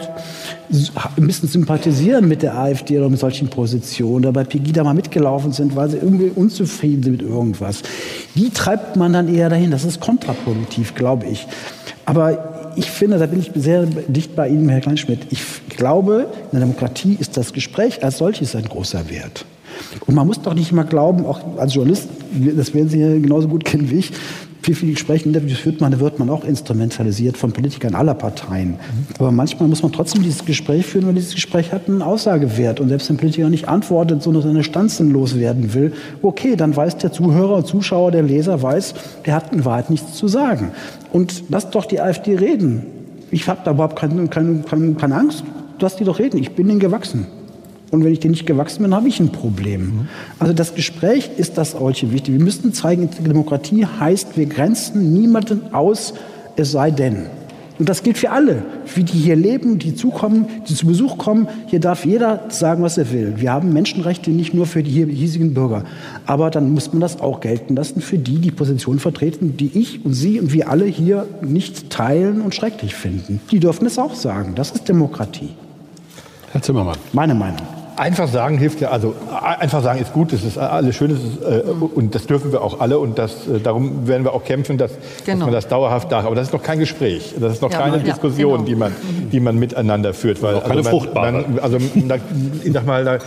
S6: ein bisschen sympathisieren mit der AfD oder mit solchen Positionen oder bei Pegida mal mitgelaufen sind, weil sie irgendwie unzufrieden sind mit irgendwas, die treibt man dann eher dahin. Das ist kontraproduktiv, glaube ich. Aber ich finde, da bin ich sehr dicht bei Ihnen, Herr Kleinschmidt. Ich glaube, in der Demokratie ist das Gespräch als solches ein großer Wert. Und man muss doch nicht immer glauben, auch als Journalist, das werden Sie ja genauso gut kennen wie ich, viele Gespräche, Interviews führt man, da wird man auch instrumentalisiert von Politikern aller Parteien. Aber manchmal muss man trotzdem dieses Gespräch führen, weil dieses Gespräch hat einen Aussagewert. Und selbst wenn ein Politiker nicht antwortet, sondern seine Stanzen loswerden will, okay, dann weiß der Zuhörer und Zuschauer, der Leser weiß, der hat in Wahrheit nichts zu sagen. Und lass doch die AfD reden. Ich habe da überhaupt keine Angst. Lass die doch reden. Ich bin denen gewachsen. Und wenn ich denen nicht gewachsen bin, habe ich ein Problem. Also das Gespräch ist das solche wichtig. Wir müssen zeigen, Demokratie heißt, wir grenzen niemanden aus, es sei denn. Und das gilt für alle, wie die hier leben, die zukommen, die zu Besuch kommen. Hier darf jeder sagen, was er will. Wir haben Menschenrechte nicht nur für die hiesigen Bürger. Aber dann muss man das auch gelten lassen für die Positionen vertreten, die ich und Sie und wir alle hier nicht teilen und schrecklich finden. Die dürfen es auch sagen. Das ist Demokratie.
S2: Herr Zimmermann.
S6: Meine Meinung.
S7: Einfach sagen hilft ja, also einfach sagen ist gut, das ist alles schön, und das dürfen wir auch alle und darum werden wir auch kämpfen, dass man das dauerhaft darf. Aber das ist noch kein Gespräch, das ist noch keine Diskussion, die man miteinander führt. Weil,
S2: keine fruchtbare.
S7: Ich sag mal,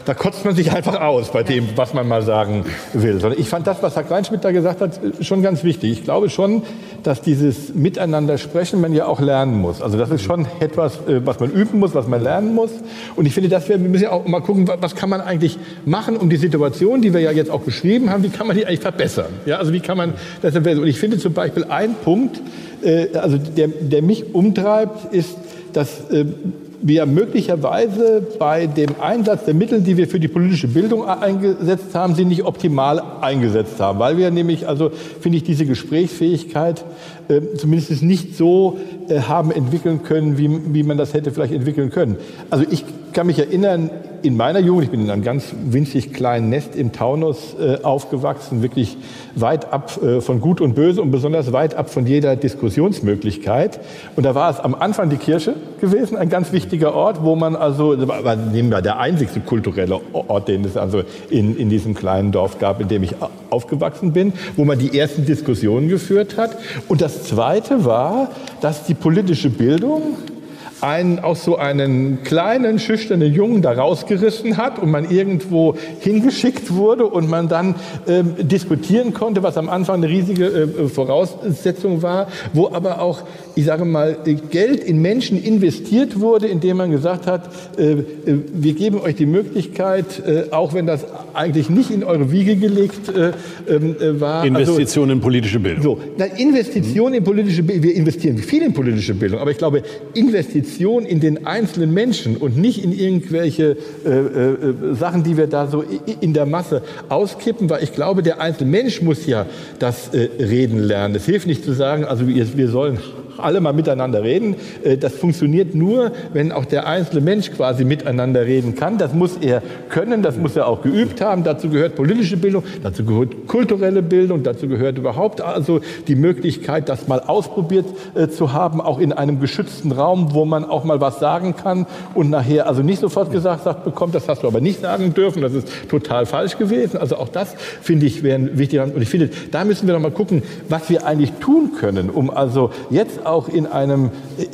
S7: da kotzt man sich einfach aus bei dem, was man mal sagen will. Sondern ich fand das, was Herr Kleinschmidt da gesagt hat, schon ganz wichtig. Ich glaube schon, dass dieses Miteinander sprechen man ja auch lernen muss. Also das ist schon etwas, was man üben muss, was man lernen muss. Und ich finde, wir müssen ja auch mal gucken, was kann man eigentlich machen, um die Situation, die wir ja jetzt auch beschrieben haben, wie kann man die eigentlich verbessern? Ja, also wie kann man das verbessern? Und ich finde zum Beispiel ein Punkt, also der mich umtreibt, ist, dass wir möglicherweise bei dem Einsatz der Mittel, die wir für die politische Bildung eingesetzt haben, sie nicht optimal eingesetzt haben. Weil wir nämlich, also finde ich, diese Gesprächsfähigkeit zumindest nicht so haben entwickeln können, wie man das hätte vielleicht entwickeln können. Also ich kann mich erinnern, in meiner Jugend, ich bin in einem ganz winzig kleinen Nest im Taunus aufgewachsen, wirklich weit ab von Gut und Böse und besonders weit ab von jeder Diskussionsmöglichkeit. Und da war es am Anfang die Kirche gewesen, ein ganz wichtiger Ort, wo man also, war nebenbei der einzigste kulturelle Ort, den es also in diesem kleinen Dorf gab, in dem ich aufgewachsen bin, wo man die ersten Diskussionen geführt hat. Und das Zweite war, dass die politische Bildung auch so einen kleinen, schüchternen Jungen da rausgerissen hat und man irgendwo hingeschickt wurde und man dann diskutieren konnte, was am Anfang eine riesige Voraussetzung war, wo aber auch, ich sage mal, Geld in Menschen investiert wurde, indem man gesagt hat, wir geben euch die Möglichkeit, auch wenn das eigentlich nicht in eure Wiege gelegt war.
S2: Investition in politische Bildung.
S7: So, Investition in politische Bildung, wir investieren viel in politische Bildung, aber ich glaube, Investition in den einzelnen Menschen und nicht in irgendwelche Sachen, die wir da so in der Masse auskippen, weil ich glaube, der einzelne Mensch muss ja das Reden lernen. Es hilft nicht zu sagen, also wir sollen alle mal miteinander reden. Das funktioniert nur, wenn auch der einzelne Mensch quasi miteinander reden kann. Das muss er können, das muss er auch geübt haben. Dazu gehört politische Bildung, dazu gehört kulturelle Bildung, dazu gehört überhaupt also die Möglichkeit, das mal ausprobiert zu haben, auch in einem geschützten Raum, wo man auch mal was sagen kann und nachher also nicht sofort gesagt bekommt, das hast du aber nicht sagen dürfen, das ist total falsch gewesen. Also auch das, finde ich, wäre ein wichtiger. Und ich finde, da müssen wir noch mal gucken, was wir eigentlich tun können, um also jetzt auch in einer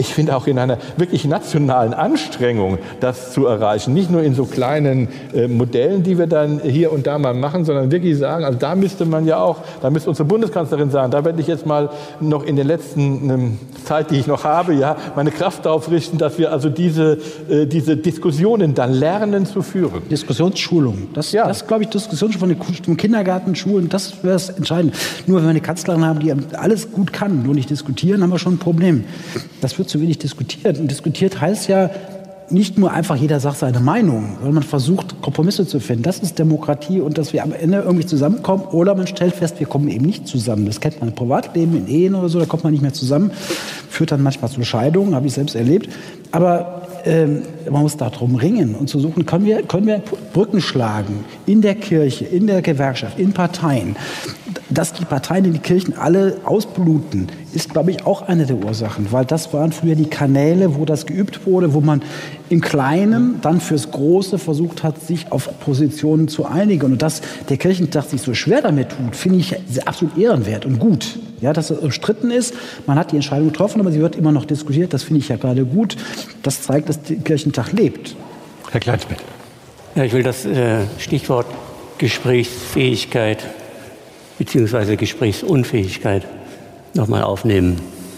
S7: wirklich nationalen Anstrengung das zu erreichen. Nicht nur in so kleinen Modellen, die wir dann hier und da mal machen, sondern wirklich sagen, also da müsste unsere Bundeskanzlerin sagen, da werde ich jetzt mal noch in der letzten Zeit, die ich noch habe, ja, meine Kraft darauf richten, dass wir also diese Diskussionen dann lernen zu führen.
S6: Diskussionsschulung. Das glaube ich, Diskussionsschulung von Kindergarten, Schulen, das wäre das Entscheidende. Nur wenn wir eine Kanzlerin haben, die alles gut kann, nur nicht diskutieren, haben wir schon ein Problem. Das wird zu wenig diskutiert. Und diskutiert heißt ja nicht nur einfach, jeder sagt seine Meinung, sondern man versucht, Kompromisse zu finden. Das ist Demokratie und dass wir am Ende irgendwie zusammenkommen oder man stellt fest, wir kommen eben nicht zusammen. Das kennt man im Privatleben, in Ehen oder so, da kommt man nicht mehr zusammen. Führt dann manchmal zu Scheidungen, habe ich selbst erlebt. Aber man muss darum ringen und zu suchen, können wir Brücken schlagen in der Kirche, in der Gewerkschaft, in Parteien. Dass die Parteien in die Kirchen alle ausbluten, ist, glaube ich, auch eine der Ursachen. Weil das waren früher die Kanäle, wo das geübt wurde, wo man im Kleinen dann fürs Große versucht hat, sich auf Positionen zu einigen. Und dass der Kirchentag sich so schwer damit tut, finde ich absolut ehrenwert und gut. Ja, dass es umstritten ist, man hat die Entscheidung getroffen, aber sie wird immer noch diskutiert. Das finde ich ja gerade gut. Das zeigt, dass der Kirchentag lebt.
S2: Herr Kleinschmidt.
S5: Ja, ich will das Stichwort Gesprächsfähigkeit bzw. Gesprächsunfähigkeit nochmal aufnehmen.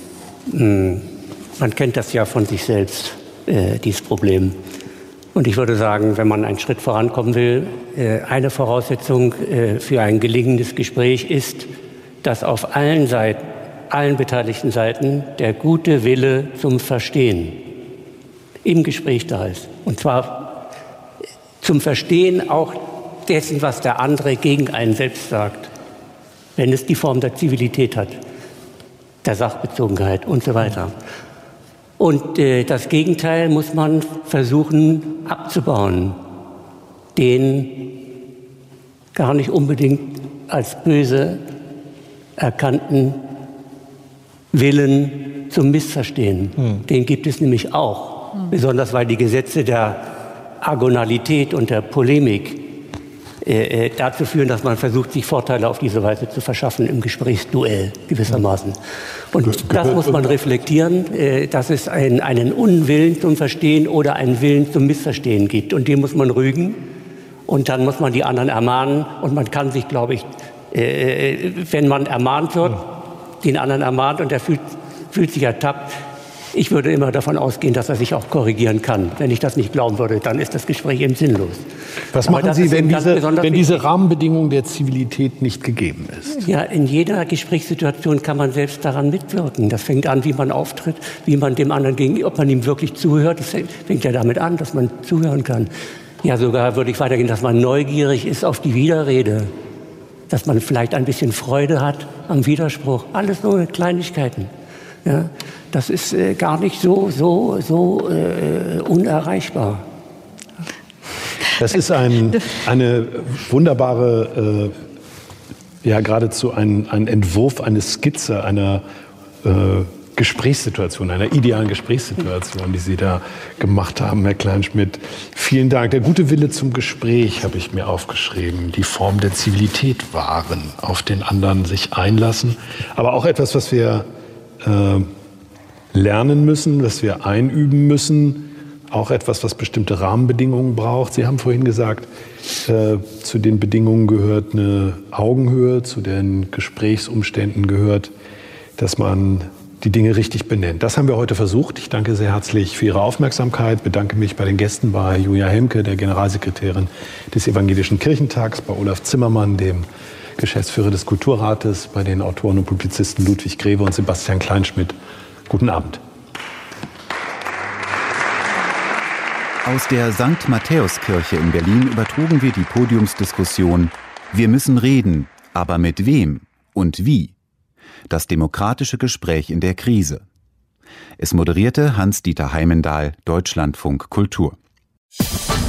S5: Man kennt das ja von sich selbst, dieses Problem. Und ich würde sagen, wenn man einen Schritt vorankommen will, eine Voraussetzung für ein gelingendes Gespräch ist, dass auf allen beteiligten Seiten der gute Wille zum Verstehen im Gespräch da ist. Und zwar zum Verstehen auch dessen, was der andere gegen einen selbst sagt, wenn es die Form der Zivilität hat, der Sachbezogenheit und so weiter. Und das Gegenteil muss man versuchen abzubauen, den gar nicht unbedingt als böse erkannten Willen zum Missverstehen. Den gibt es nämlich auch, besonders weil die Gesetze der Agonalität und der Polemik dazu führen, dass man versucht, sich Vorteile auf diese Weise zu verschaffen im Gesprächsduell gewissermaßen. Und das muss man reflektieren, dass es einen Unwillen zum Verstehen oder einen Willen zum Missverstehen gibt. Und den muss man rügen. Und dann muss man die anderen ermahnen. Und man kann sich, glaube ich, wenn man ermahnt wird, den anderen ermahnt und der fühlt sich ertappt. Ich würde immer davon ausgehen, dass er sich auch korrigieren kann. Wenn ich das nicht glauben würde, dann ist das Gespräch eben sinnlos.
S2: Was machen Sie, wenn diese Rahmenbedingung der Zivilität nicht gegeben ist?
S5: Ja, in jeder Gesprächssituation kann man selbst daran mitwirken. Das fängt an, wie man auftritt, wie man dem anderen gegenüber, ob man ihm wirklich zuhört. Das fängt ja damit an, dass man zuhören kann. Ja, sogar würde ich weitergehen, dass man neugierig ist auf die Widerrede. Dass man vielleicht ein bisschen Freude hat am Widerspruch. Alles nur Kleinigkeiten. Ja, das ist gar nicht so unerreichbar.
S2: Das ist eine wunderbare, geradezu ein Entwurf, eine Skizze einer Gesprächssituation, einer idealen Gesprächssituation, die Sie da gemacht haben, Herr Kleinschmidt. Vielen Dank. Der gute Wille zum Gespräch habe ich mir aufgeschrieben. Die Form der Zivilität wahren, auf den anderen sich einlassen. Aber auch etwas, was wir lernen müssen, was wir einüben müssen. Auch etwas, was bestimmte Rahmenbedingungen braucht. Sie haben vorhin gesagt, zu den Bedingungen gehört eine Augenhöhe, zu den Gesprächsumständen gehört, dass man die Dinge richtig benennt. Das haben wir heute versucht. Ich danke sehr herzlich für Ihre Aufmerksamkeit, bedanke mich bei den Gästen, bei Julia Hemke, der Generalsekretärin des Evangelischen Kirchentags, bei Olaf Zimmermann, dem Geschäftsführer des Kulturrates, bei den Autoren und Publizisten Ludwig Greve und Sebastian Kleinschmidt. Guten Abend.
S1: Aus der St. Matthäuskirche in Berlin übertrugen wir die Podiumsdiskussion Wir müssen reden, aber mit wem und wie? Das demokratische Gespräch in der Krise. Es moderierte Hans-Dieter Heimendahl, Deutschlandfunk Kultur.